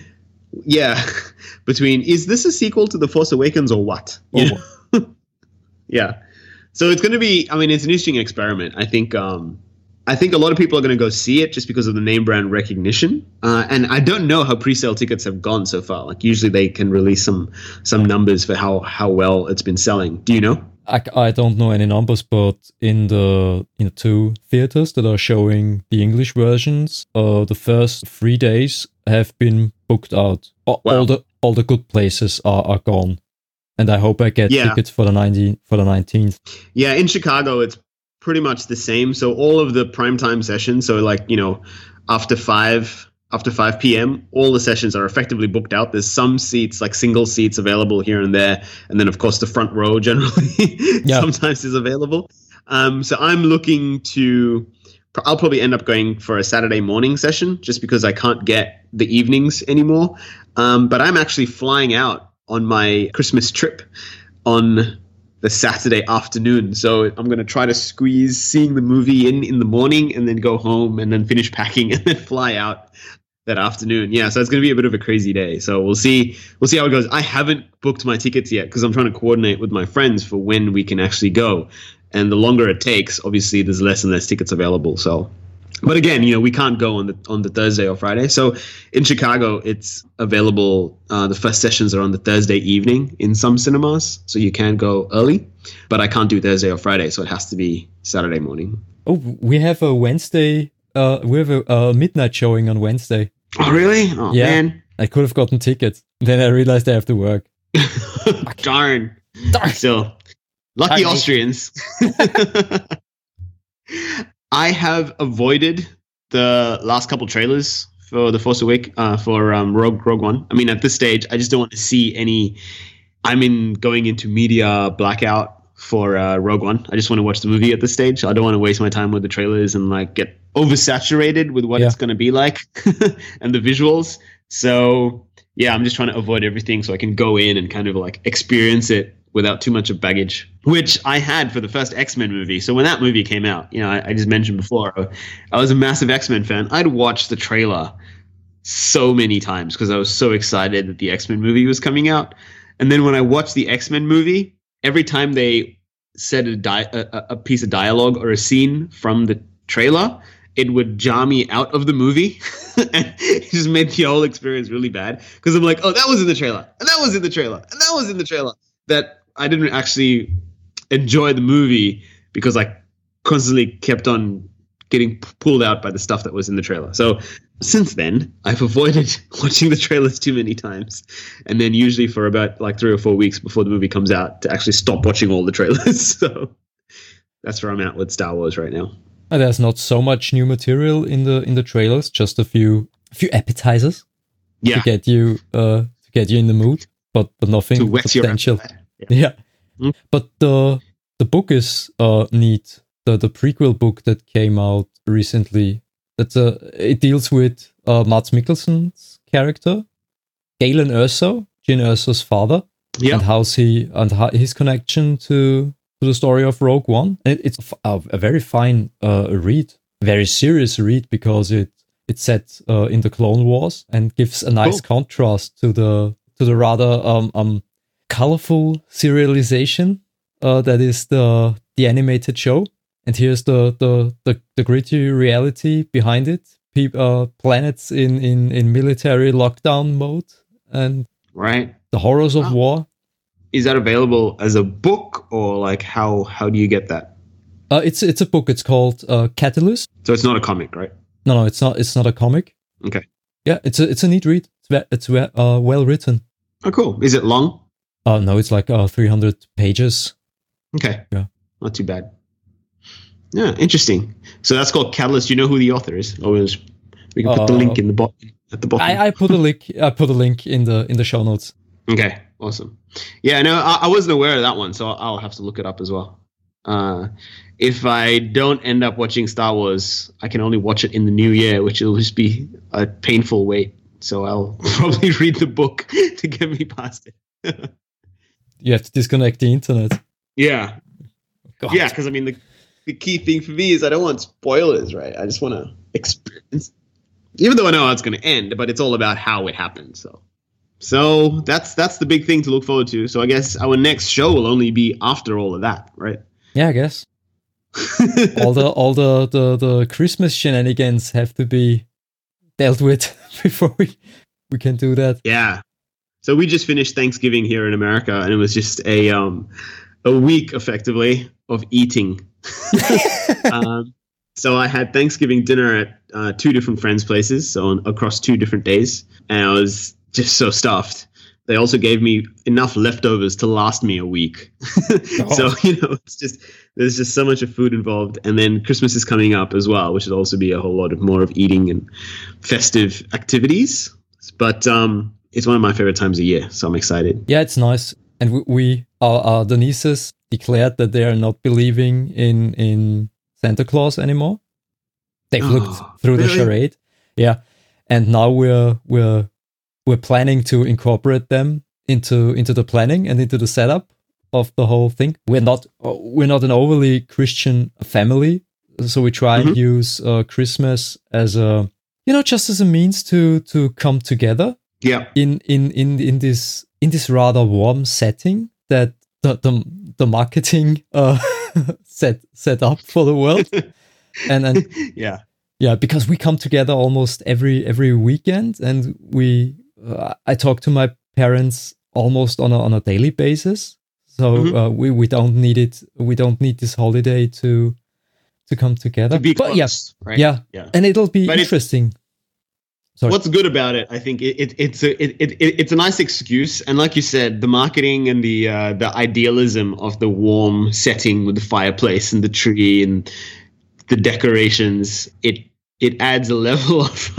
is this a sequel to The Force Awakens or what? Yeah. So it's going to be, I mean, it's an interesting experiment. I think a lot of people are going to go see it just because of the name brand recognition. And I don't know how pre-sale tickets have gone so far. Like usually they can release some numbers for how well it's been selling. Do you know? I don't know any numbers, but in the 2 theaters that are showing the English versions, the first 3 days have been booked out. Wow. All the good places are gone. And I hope I get tickets for the 19th. Yeah, in Chicago, it's pretty much the same. So all of the primetime sessions, so like, after 5 p.m., all the sessions are effectively booked out. There's some seats, like single seats available here and there. And then, of course, the front row generally sometimes is available. So I'm looking I'll probably end up going for a Saturday morning session just because I can't get the evenings anymore. But I'm actually flying out on my Christmas trip on the Saturday afternoon. So I'm going to try to squeeze seeing the movie in the morning and then go home and then finish packing and then fly out that afternoon. Yeah, so it's going to be a bit of a crazy day. So we'll see how it goes. I haven't booked my tickets yet because I'm trying to coordinate with my friends for when we can actually go. And the longer it takes, obviously there's less and less tickets available. So, but again, we can't go on the Thursday or Friday. So in Chicago, it's available. The first sessions are on the Thursday evening in some cinemas, so you can go early. But I can't do Thursday or Friday, so it has to be Saturday morning. Oh, we have a Wednesday. We have a midnight showing on Wednesday. Oh, really? Oh, yeah. Man. I could have gotten tickets. Then I realized I have to work. Darn. Still, lucky Austrians. I have avoided the last couple trailers for The Force Awakens, for Rogue One. I mean, at this stage, I just don't want to see any. Going into media blackout for Rogue One. I just want to watch the movie at this stage. I don't want to waste my time with the trailers and like get oversaturated with what it's going to be like and the visuals. So yeah, I'm just trying to avoid everything so I can go in and kind of like experience it without too much of baggage, which I had for the first X-Men movie. So when that movie came out, I just mentioned before, I was a massive X-Men fan. I'd watched the trailer so many times because I was so excited that the X-Men movie was coming out. And then when I watched the X-Men movie, every time they said a piece of dialogue or a scene from the trailer, it would jar me out of the movie. And it just made the whole experience really bad because I'm like, oh, that was in the trailer, and that was in the trailer, and that was in the trailer. That I didn't actually enjoy the movie because I constantly kept on getting pulled out by the stuff that was in the trailer. So since then, I've avoided watching the trailers too many times. And then usually for about like 3 or 4 weeks before the movie comes out to actually stop watching all the trailers. So that's where I'm at with Star Wars right now. There's not so much new material in the trailers, just a few appetizers to get you in the mood, but nothing to whet substantial. Yeah. Mm-hmm. But the book is neat. The prequel book that came out recently. It deals with Mads Mikkelsen's character, Galen Erso, Jyn Erso's father, and how his connection to the story of Rogue One. It's a very fine read, very serious read because it's set in the Clone Wars and gives a nice contrast to the rather colorful serialization that is the animated show. And here's the gritty reality behind it. Planets in military lockdown mode and the horrors of war. Is that available as a book or like how do you get that? It's a book. It's called Catalyst. So it's not a comic, right? No, it's not. It's not a comic. Okay. Yeah, it's a neat read. It's well written. Oh, cool. Is it long? Oh no, it's like 300 pages. Okay. Yeah. Not too bad. Yeah, interesting. So that's called Catalyst. Do you know who the author is? Or we can put the link in the at the bottom. I put a link. I put a link in the show notes. Okay, awesome. Yeah, no, I wasn't aware of that one, so I'll have to look it up as well. If I don't end up watching Star Wars, I can only watch it in the new year, which will just be a painful wait. So I'll probably read the book to get me past it. You have to disconnect the internet. Yeah. God. Yeah, because I mean, the key thing for me is I don't want spoilers, right? I just want to experience, even though I know how it's going to end, but it's all about how it happened. So that's the big thing to look forward to. So I guess our next show will only be after all of that, right? Yeah, I guess. all the Christmas shenanigans have to be dealt with before we can do that. Yeah. So we just finished Thanksgiving here in America, and it was just a week effectively of eating. So I had Thanksgiving dinner at 2 different friends' places, so across 2 different days, and I was just so stuffed. They also gave me enough leftovers to last me a week. So, there's just so much of food involved. And then Christmas is coming up as well, which will also be a whole lot of more of eating and festive activities. But it's one of my favorite times of year, so I'm excited. Yeah, it's nice. And the nieces declared that they are not believing in Santa Claus anymore. They've looked through the charade. Yeah. And now we're planning to incorporate them into the planning and into the setup of the whole thing. We're not an overly Christian family, so we try and use Christmas as just as a means to come together. Yeah. In this rather warm setting that the marketing set up for the world, and yeah, because we come together almost every weekend, and I talk to my parents almost on a daily basis. So we don't need it. We don't need this holiday to come together. To be close, but yes, right? Yeah, and it'll be interesting. What's good about it, I think, it's a nice excuse, and like you said, the marketing and the idealism of the warm setting with the fireplace and the tree and the decorations, it adds a level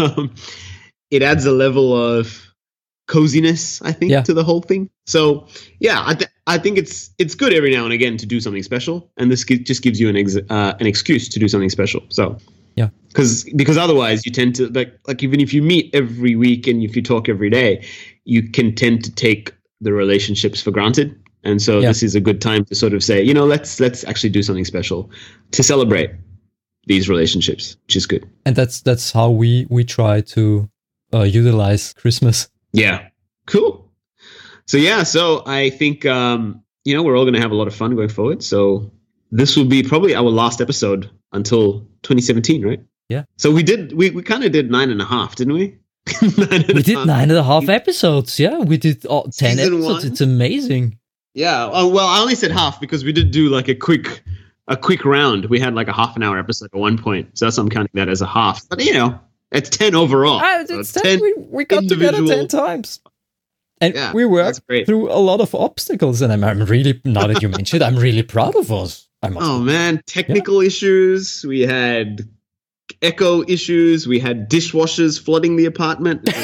of coziness, I think, to the whole thing. So yeah, I think it's good every now and again to do something special, and this just gives you an excuse to do something special. So yeah, because otherwise you tend to like even if you meet every week and if you talk every day, you can tend to take the relationships for granted. And so this is a good time to sort of say, let's actually do something special to celebrate these relationships, which is good. And that's how we try to utilize Christmas. Yeah, cool. So I think we're all going to have a lot of fun going forward. So this will be probably our last episode until 2017, right? Yeah. So we kind of did 9.5, didn't we? We did 9.5 episodes. Yeah, we did 10 Season episodes. 1? It's amazing. Yeah. Oh, well, I only said half because we did do like a quick round. We had like a half an hour episode at one point, so that's I'm counting that as a half. But it's 10 overall. It's 10. We got together 10 times. And we worked through a lot of obstacles, and I'm really, now that you mentioned it, I'm really proud of us. Man, technical issues. We had echo issues. We had dishwashers flooding the apartment. It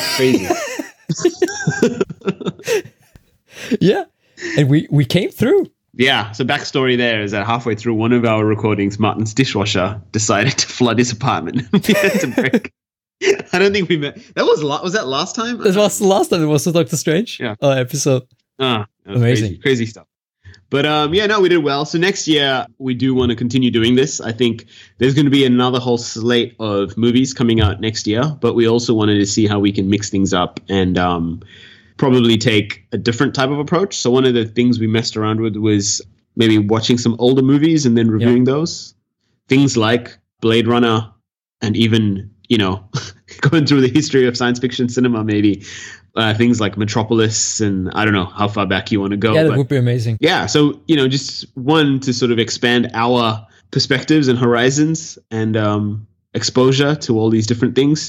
was crazy. Yeah, and we came through. Yeah, so backstory there is that halfway through one of our recordings, Martin's dishwasher decided to flood his apartment. We had to break. I don't think we met. Was that last time? That was the last time. It was the Doctor Strange episode. Amazing. Crazy stuff. But we did well. So next year, we do want to continue doing this. I think there's going to be another whole slate of movies coming out next year, but we also wanted to see how we can mix things up and probably take a different type of approach. So one of the things we messed around with was maybe watching some older movies and then reviewing those. Things like Blade Runner and even, going through the history of science fiction cinema, maybe. Things like Metropolis, and I don't know how far back you want to go. Yeah, that would be amazing. Yeah, so, just one to sort of expand our perspectives and horizons and exposure to all these different things.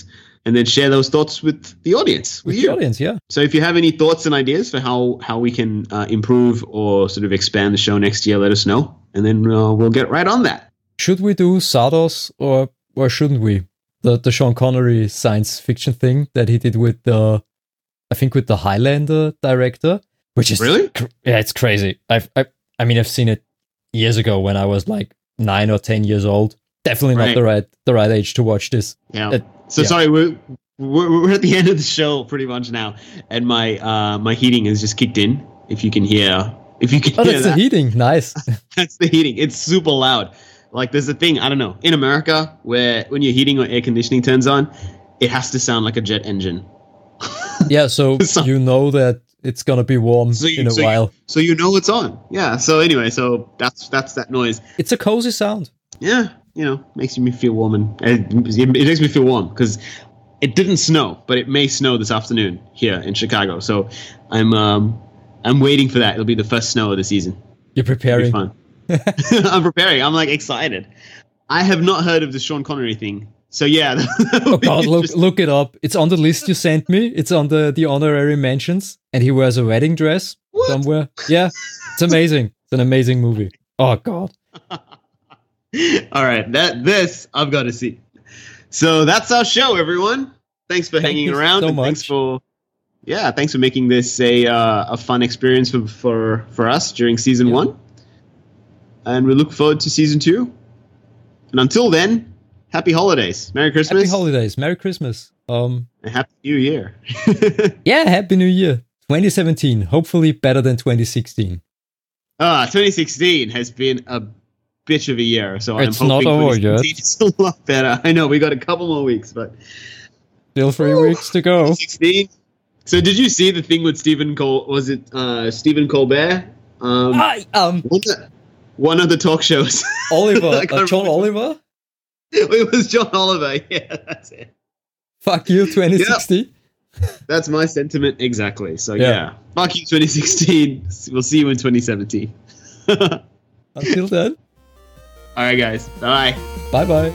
and then share those thoughts with the audience. With the audience, yeah. So if you have any thoughts and ideas for how we can improve or sort of expand the show next year, let us know, and then we'll get right on that. Should we do Zardos or shouldn't we? The Sean Connery science fiction thing that he did with the Highlander director, which is really it's crazy. I've seen it years ago when I was like 9 or 10 years old. Definitely not the right age to watch this. Yeah. Sorry, we're at the end of the show pretty much now, and my heating has just kicked in. If you can hear that's the heating. Nice. That's the heating. It's super loud. Like there's a thing, I don't know, in America where when your heating or air conditioning turns on, it has to sound like a jet engine. Yeah, so you know that it's gonna be warm in a while. So you know it's on. Yeah. So anyway, that's that noise. It's a cozy sound. Yeah, makes me feel warm, and it makes me feel warm because it didn't snow, but it may snow this afternoon here in Chicago. So I'm waiting for that. It'll be the first snow of the season. You're preparing. It'll be fun. I'm preparing. I'm like excited. I have not heard of the Sean Connery thing. So yeah. Oh God, look it up. It's on the list you sent me. It's on the honorary mentions, and he wears a wedding dress somewhere. Yeah, it's amazing. It's an amazing movie. Oh God. All right, this I've got to see. So that's our show, everyone. Thanks for hanging around. So much. Thanks for making this a fun experience for us during season 1. And we look forward to season 2. And until then, happy holidays. Merry Christmas. Happy holidays. Merry Christmas. And Happy New Year. Yeah, Happy New Year. 2017. Hopefully better than 2016. 2016 has been a bitch of a year. So it's I'm hoping not over yet. It's a lot better. I know, we got a couple more weeks, but... Still 3 weeks to go. 2016. So did you see the thing with Stephen Colbert? One of the talk shows. Oliver. John Oliver? It was John Oliver. Yeah, that's it. Fuck you, 2016. Yep. That's my sentiment exactly. So yeah. Fuck you, 2016. We'll see you in 2017. Until then. All right, guys. Bye. Bye-bye.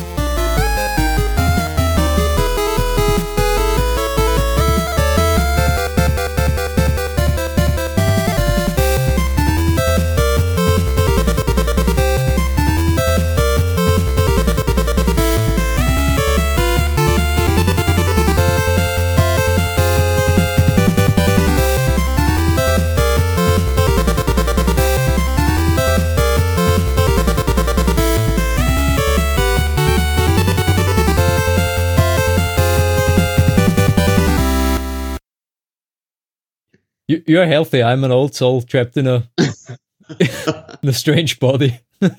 You're healthy. I'm an old soul trapped in a strange body.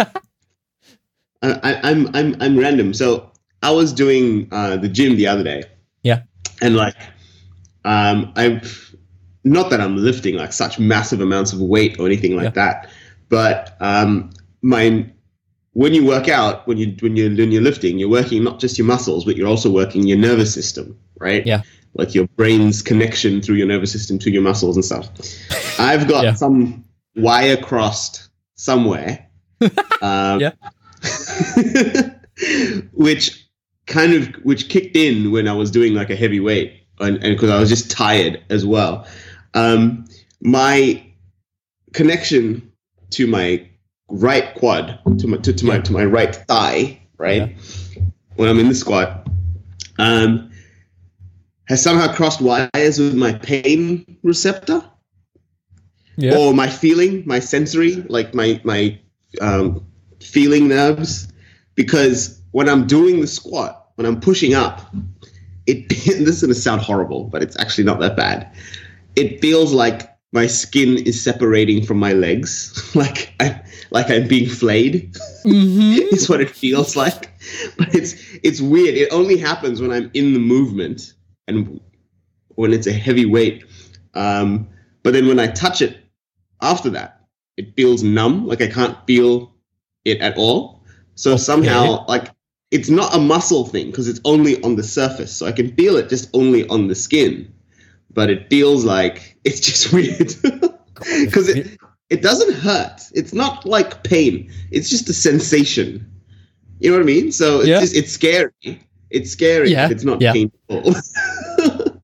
I'm random. So I was doing the gym the other day. Yeah. And I've not that I'm lifting like such massive amounts of weight or anything like that, but when you work out, when you're lifting, you're working not just your muscles, but you're also working your nervous system, right? Yeah. Like your brain's connection through your nervous system to your muscles and stuff. I've got some wire crossed somewhere, which kicked in when I was doing like a heavy weight, and because I was just tired as well. My connection to my right quad, to my right thigh, right, when I'm in the squat, has somehow crossed wires with my pain receptor, or my sensory, like my feeling nerves, because when I'm doing the squat, when I'm pushing up, this is going to sound horrible, but it's actually not that bad. It feels like my skin is separating from my legs, like I'm being flayed. Mm-hmm. Is what it feels like. But it's weird. It only happens when I'm in the movement and when it's a heavy weight. But then when I touch it after that, it feels numb. Like I can't feel it at all. So somehow, like, it's not a muscle thing because it's only on the surface. So I can feel it just only on the skin. But it feels like it's just weird because it doesn't hurt. It's not like pain. It's just a sensation. You know what I mean? So it's scary. It's scary, Yeah, but it's not yeah. painful.